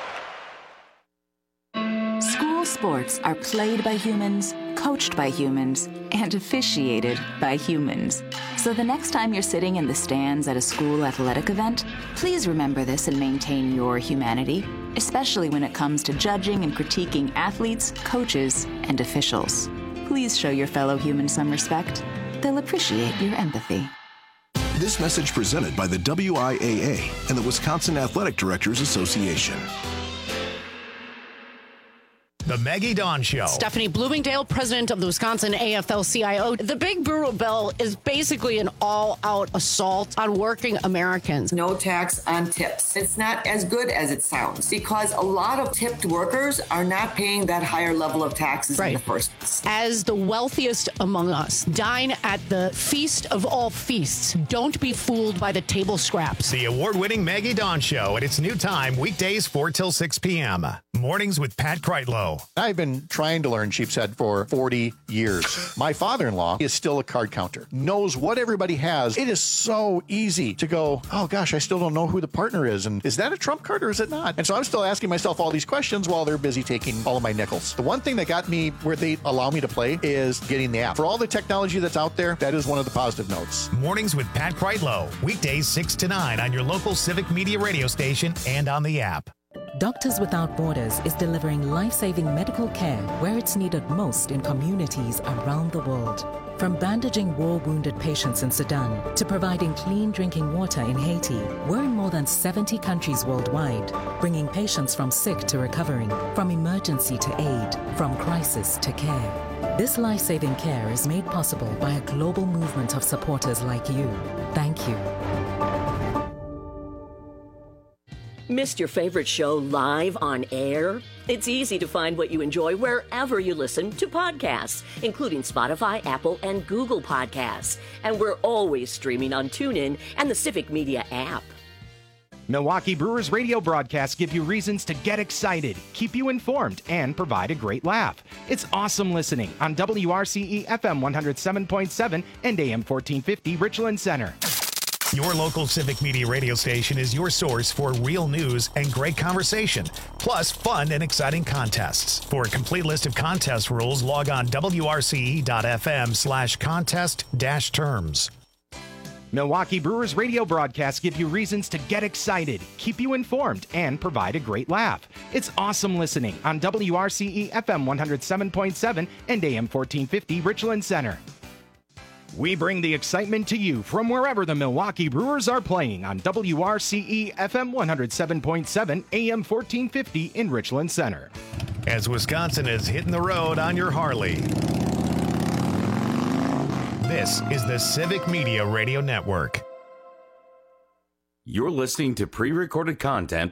[SPEAKER 5] School sports are played by humans, coached by humans, and officiated by humans. So the next time you're sitting in the stands at a school athletic event, please remember this and maintain your humanity, especially when it comes to judging and critiquing athletes, coaches, and officials. Please show your fellow humans some respect. They'll appreciate your empathy.
[SPEAKER 18] This message presented by the WIAA and the Wisconsin Athletic Directors Association.
[SPEAKER 1] The Maggie Dawn Show.
[SPEAKER 2] Stephanie Bloomingdale, president of the Wisconsin AFL-CIO. The Big Burro Bill is basically an all-out assault on working Americans.
[SPEAKER 21] No tax on tips. It's not as good as it sounds because a lot of tipped workers are not paying that higher level of taxes in the first place.
[SPEAKER 2] As the wealthiest among us, dine at the feast of all feasts. Don't be fooled by the table scraps.
[SPEAKER 1] The award-winning Maggie Dawn Show at its new time, weekdays 4 till 6 p.m. Mornings with Pat Kreitlow.
[SPEAKER 24] I've been trying to learn sheepshead for 40 years. My father-in-law is still a card counter, knows what everybody has. It is so easy to go, oh gosh, I still don't know who the partner is. And is that a trump card or is it not? And so I'm still asking myself all these questions while they're busy taking all of my nickels. The one thing that got me where they allow me to play is getting the app. For all the technology that's out there, that is one of the positive notes.
[SPEAKER 1] Mornings with Pat Kreitlow, weekdays 6 to 9 on your local Civic Media radio station and on the app.
[SPEAKER 26] Doctors Without Borders is delivering life-saving medical care where it's needed most in communities around the world. From bandaging war-wounded patients in Sudan to providing clean drinking water in Haiti, we're in more than 70 countries worldwide, bringing patients from sick to recovering, from emergency to aid, from crisis to care. This life-saving care is made possible by a global movement of supporters like you. Thank you.
[SPEAKER 20] Missed your favorite show live on air? It's easy to find what you enjoy wherever you listen to podcasts, including Spotify, Apple, and Google Podcasts. And we're always streaming on TuneIn and the Civic Media app.
[SPEAKER 8] Milwaukee Brewers radio broadcasts give you reasons to get excited, keep you informed, and provide a great laugh. It's awesome listening on WRCE FM 107.7 and AM 1450 Richland Center.
[SPEAKER 1] Your local Civic Media radio station is your source for real news and great conversation, plus fun and exciting contests. For a complete list of contest rules, log on wrce.fm/contest-terms.
[SPEAKER 8] Milwaukee Brewers radio broadcasts give you reasons to get excited, keep you informed, and provide a great laugh. It's awesome listening on WRCE FM 107.7 and AM 1450 Richland Center. We bring the excitement to you from wherever the Milwaukee Brewers are playing on WRCE FM 107.7 AM 1450 in Richland Center.
[SPEAKER 1] As Wisconsin is hitting the road on your Harley. This is the Civic Media Radio Network.
[SPEAKER 19] You're listening to pre-recorded content.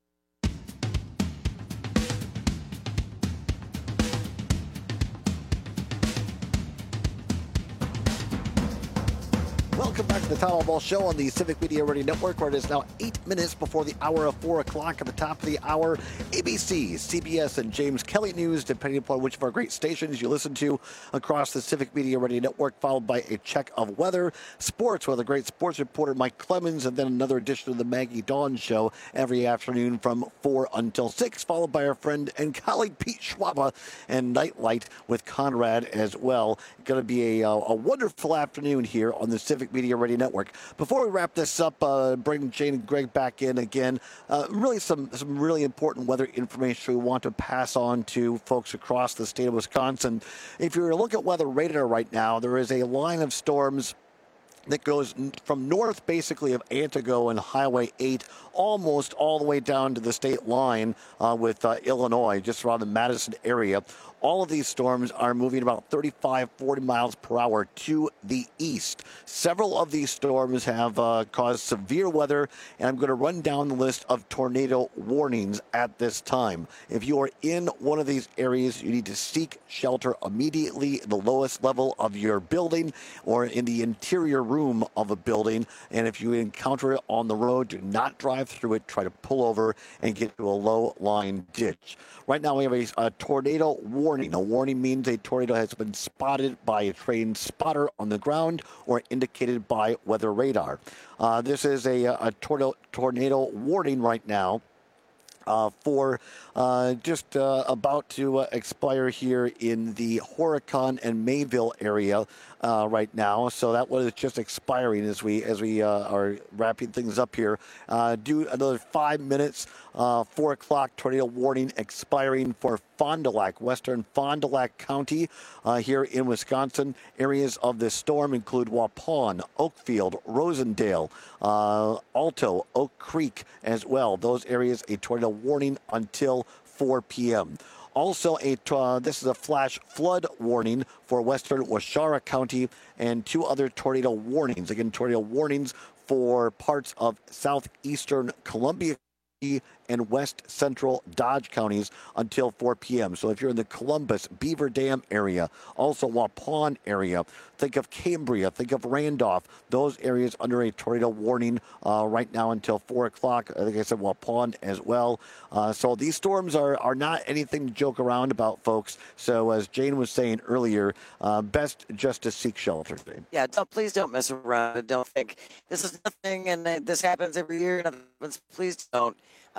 [SPEAKER 12] Welcome back to the Todd Albaugh Show on the Civic Media Radio Network, where it is now 8 minutes before the hour of 4 o'clock. At the top of the hour, ABC, CBS, and James Kelly News, depending upon which of our great stations you listen to across the Civic Media Radio Network, followed by a check of weather, sports with a great sports reporter, Mike Clemens, and then another edition of the Maggie Dawn Show every afternoon from 4 until 6, followed by our friend and colleague Pete Schwaba and Nightlight with Conrad as well. Going to be a wonderful afternoon here on the Civic Media Radio Network. Before we wrap this up, bring Jane and Greg back in again. Really some really important weather information we want to pass on to folks across the state of Wisconsin. If you look at weather radar right now, there is a line of storms that goes from north, basically, of Antigo and Highway 8, almost all the way down to the state line with Illinois, just around the Madison area. All of these storms are moving about 35, 40 miles per hour to the east. Several of these storms have caused severe weather, and I'm going to run down the list of tornado warnings at this time. If you are in one of these areas, you need to seek shelter immediately in the lowest level of your building or in the interior room of a building. And if you encounter it on the road, do not drive through it. Try to pull over and get to a low-lying ditch. Right now, we have a tornado warning. A warning means a tornado has been spotted by a trained spotter on the ground or indicated by weather radar. This is a tornado warning right now for just about to expire here in the Horicon and Mayville area right now. So that one is just expiring as we are wrapping things up here. Do another 5 minutes. 4 o'clock tornado warning expiring for Fond du Lac, western Fond du Lac County here in Wisconsin. Areas of this storm include Waupun, Oakfield, Rosendale, Alto, Oak Creek as well. Those areas, a tornado warning until 4 p.m. Also, this is a flash flood warning for western Waushara County and 2 other tornado warnings. Again, tornado warnings for parts of southeastern Columbia and west central Dodge counties until 4 p.m. So if you're in the Columbus, Beaver Dam area, also Waupun area, think of Cambria, think of Randolph, those areas under a tornado warning right now until 4 o'clock. I think I said Waupun as well. So these storms are not anything to joke around about, folks. So as Jane was saying earlier, best just to seek shelter.
[SPEAKER 3] Yeah, please don't mess around and don't think this is nothing and this happens every year. Please don't.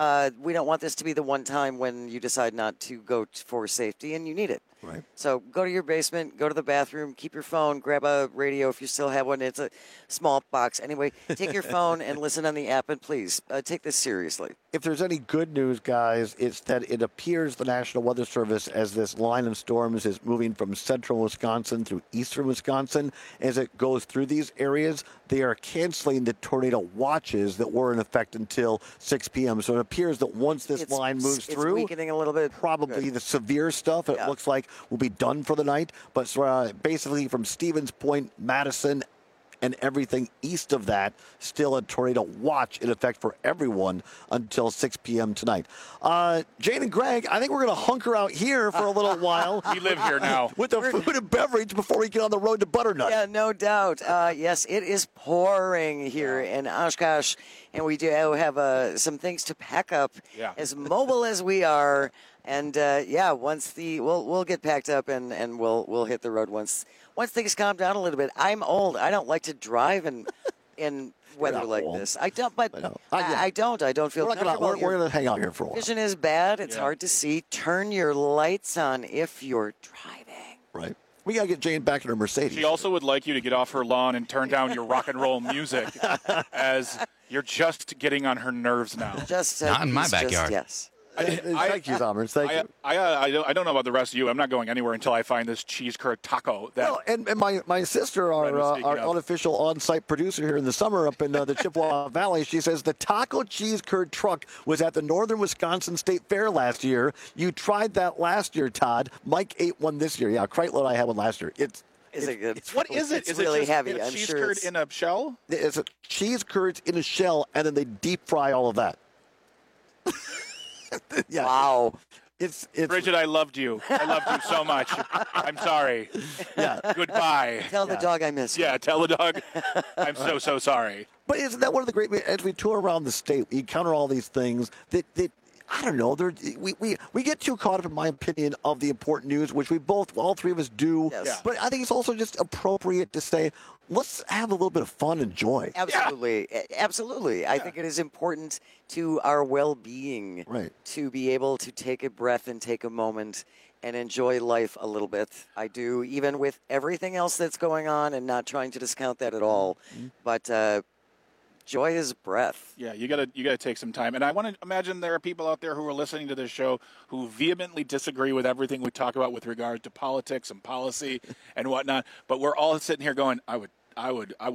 [SPEAKER 3] We don't want this to be the one time when you decide not to go for safety and you need it.
[SPEAKER 12] Right.
[SPEAKER 3] So go to your basement, go to the bathroom, keep your phone, grab a radio if you still have one. It's a small box. Anyway, take your phone and listen on the app, and please take this seriously.
[SPEAKER 12] If there's any good news, guys, it's that it appears the National Weather Service, as this line of storms is moving from central Wisconsin through eastern Wisconsin, as it goes through these areas, they are canceling the tornado watches that were in effect until 6 p.m. So it appears that once this line moves through,
[SPEAKER 3] weakening a little bit.
[SPEAKER 12] Probably the severe stuff, it looks like, will be done for the night. But basically from Stevens Point, Madison, and everything east of that, still a tornado watch in effect for everyone until 6 p.m. tonight. Jane and Greg, I think we're going to hunker out here for a little while.
[SPEAKER 16] We live here now.
[SPEAKER 12] With the food and beverage before we get on the road to Butternut.
[SPEAKER 3] Yeah, no doubt. Yes, it is pouring here in Oshkosh, and we do have some things to pack up as mobile as we are. And once we'll get packed up and we'll hit the road once things calm down a little bit. I'm old. I don't like to drive in weather like this. I don't, but I don't feel comfortable.
[SPEAKER 12] We're going to hang out here for a while.
[SPEAKER 3] Vision is bad. It's hard to see. Turn your lights on if you're driving.
[SPEAKER 12] Right. We got to get Jane back in her Mercedes.
[SPEAKER 16] She also would like you to get off her lawn and turn down your rock and roll music, as you're just getting on her nerves now.
[SPEAKER 4] Not in my backyard.
[SPEAKER 3] Yes.
[SPEAKER 12] Thank you, Thomas. Thank you.
[SPEAKER 16] I don't know about the rest of you. I'm not going anywhere until I find this cheese curd taco.
[SPEAKER 12] And my sister, our unofficial on-site producer here in the summer up in the Chippewa Valley, she says the taco cheese curd truck was at the Northern Wisconsin State Fair last year. You tried that last year, Todd. Mike ate one this year. Yeah, Kreitler and I had one last year.
[SPEAKER 3] Is it good?
[SPEAKER 16] What is it?
[SPEAKER 3] It's really heavy.
[SPEAKER 16] It's
[SPEAKER 3] I'm
[SPEAKER 16] cheese
[SPEAKER 3] sure
[SPEAKER 16] curd in a shell?
[SPEAKER 12] It's a cheese curds in a shell, and then they deep fry all of that. Yeah.
[SPEAKER 3] Wow.
[SPEAKER 12] It's
[SPEAKER 16] Bridget, I loved you. I loved you so much. I'm sorry.
[SPEAKER 12] Yeah.
[SPEAKER 16] Goodbye.
[SPEAKER 3] Tell the dog I miss you.
[SPEAKER 16] Yeah, tell the dog I'm so sorry.
[SPEAKER 12] But isn't that one of the great, as we tour around the state, we encounter all these things that I don't know. We get too caught up, in my opinion, of the important news, which all three of us do.
[SPEAKER 3] Yes. Yeah.
[SPEAKER 12] But I think it's also just appropriate to say, let's have a little bit of fun and joy.
[SPEAKER 3] Absolutely. Yeah. Absolutely. I think it is important to our well-being to be able to take a breath and take a moment and enjoy life a little bit. I do, even with everything else that's going on, and not trying to discount that at all. Mm-hmm. But joy is breath.
[SPEAKER 16] Yeah, you gotta take some time. And I want to imagine there are people out there who are listening to this show who vehemently disagree with everything we talk about with regard to politics and policy and whatnot. But we're all sitting here going, I would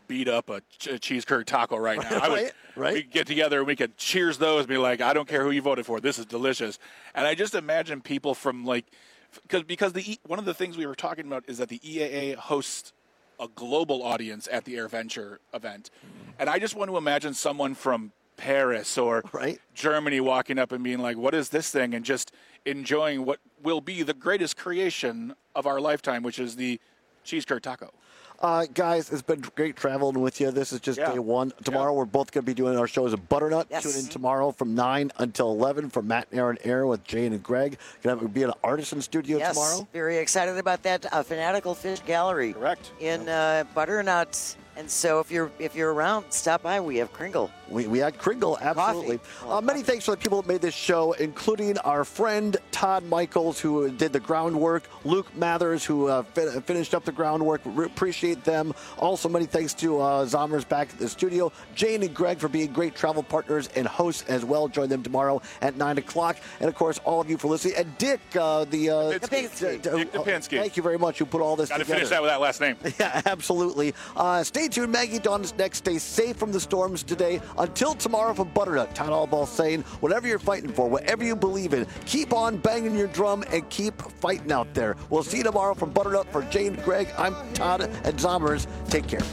[SPEAKER 16] beat up a cheese curd taco right now. We could get together and we could cheers those and be like, I don't care who you voted for. This is delicious. And I just imagine people from because one of the things we were talking about is that the EAA hosts a global audience at the AirVenture event. And I just want to imagine someone from Paris or Germany walking up and being like, what is this thing? And just enjoying what will be the greatest creation of our lifetime, which is the cheese curd taco.
[SPEAKER 12] Guys, it's been great traveling with you. This is just day one. Tomorrow we're both going to be doing our shows at Butternut. Yes. Tune in tomorrow from 9 until 11 for Matt and Aaron with Jane and Greg. Going to be in an Artisan Studio tomorrow.
[SPEAKER 3] Very excited about that. Fanatical Fish Gallery.
[SPEAKER 12] Correct.
[SPEAKER 3] In Butternut. And so if you're around, stop by. We have Kringle.
[SPEAKER 12] We had Kringle, absolutely. Many thanks for the people that made this show, including our friend Todd Michaels, who did the groundwork, Luke Mathers, who finished up the groundwork. Appreciate them. Also, many thanks to Zommers back at the studio, Jane and Greg for being great travel partners and hosts as well. Join them tomorrow at 9 o'clock. And, of course, all of you for listening. And Dick, Dick
[SPEAKER 16] Dupinski.
[SPEAKER 12] Thank you very much. Who put all this together.
[SPEAKER 16] Got to finish that with that last name.
[SPEAKER 12] Yeah, absolutely. Stay tuned. Maggie Dawn is next. Stay safe from the storms today. Until tomorrow from Butternut, Todd Allball saying, whatever you're fighting for, whatever you believe in, keep on banging your drum and keep fighting out there. We'll see you tomorrow from Butternut. For Jane and Greg, I'm Todd and Zommers. Take care.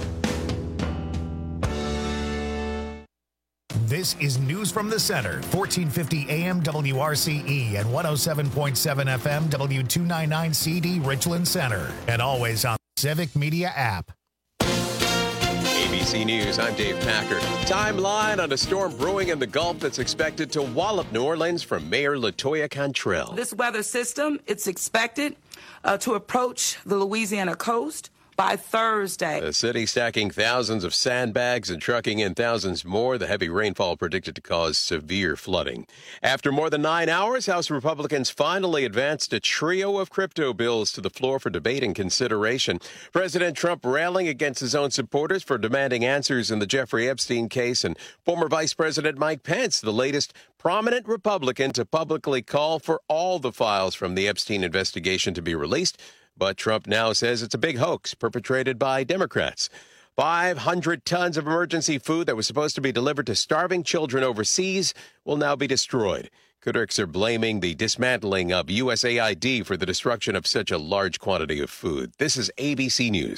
[SPEAKER 1] This is News from the Center, 1450 AM WRCE and 107.7 FM W299CD Richland Center, and always on the Civic Media app.
[SPEAKER 6] ABC News, I'm Dave Packer. Timeline on a storm brewing in the Gulf that's expected to wallop New Orleans from Mayor LaToya Cantrell.
[SPEAKER 7] This weather system, it's expected to approach the Louisiana coast by Thursday.
[SPEAKER 6] The city stacking thousands of sandbags and trucking in thousands more. The heavy rainfall predicted to cause severe flooding. After more than 9 hours, House Republicans finally advanced a trio of crypto bills to the floor for debate and consideration. President Trump railing against his own supporters for demanding answers in the Jeffrey Epstein case, and former Vice President Mike Pence, the latest prominent Republican to publicly call for all the files from the Epstein investigation to be released. But Trump now says it's a big hoax perpetrated by Democrats. 500 tons of emergency food that was supposed to be delivered to starving children overseas will now be destroyed. Critics are blaming the dismantling of USAID for the destruction of such a large quantity of food. This is ABC News.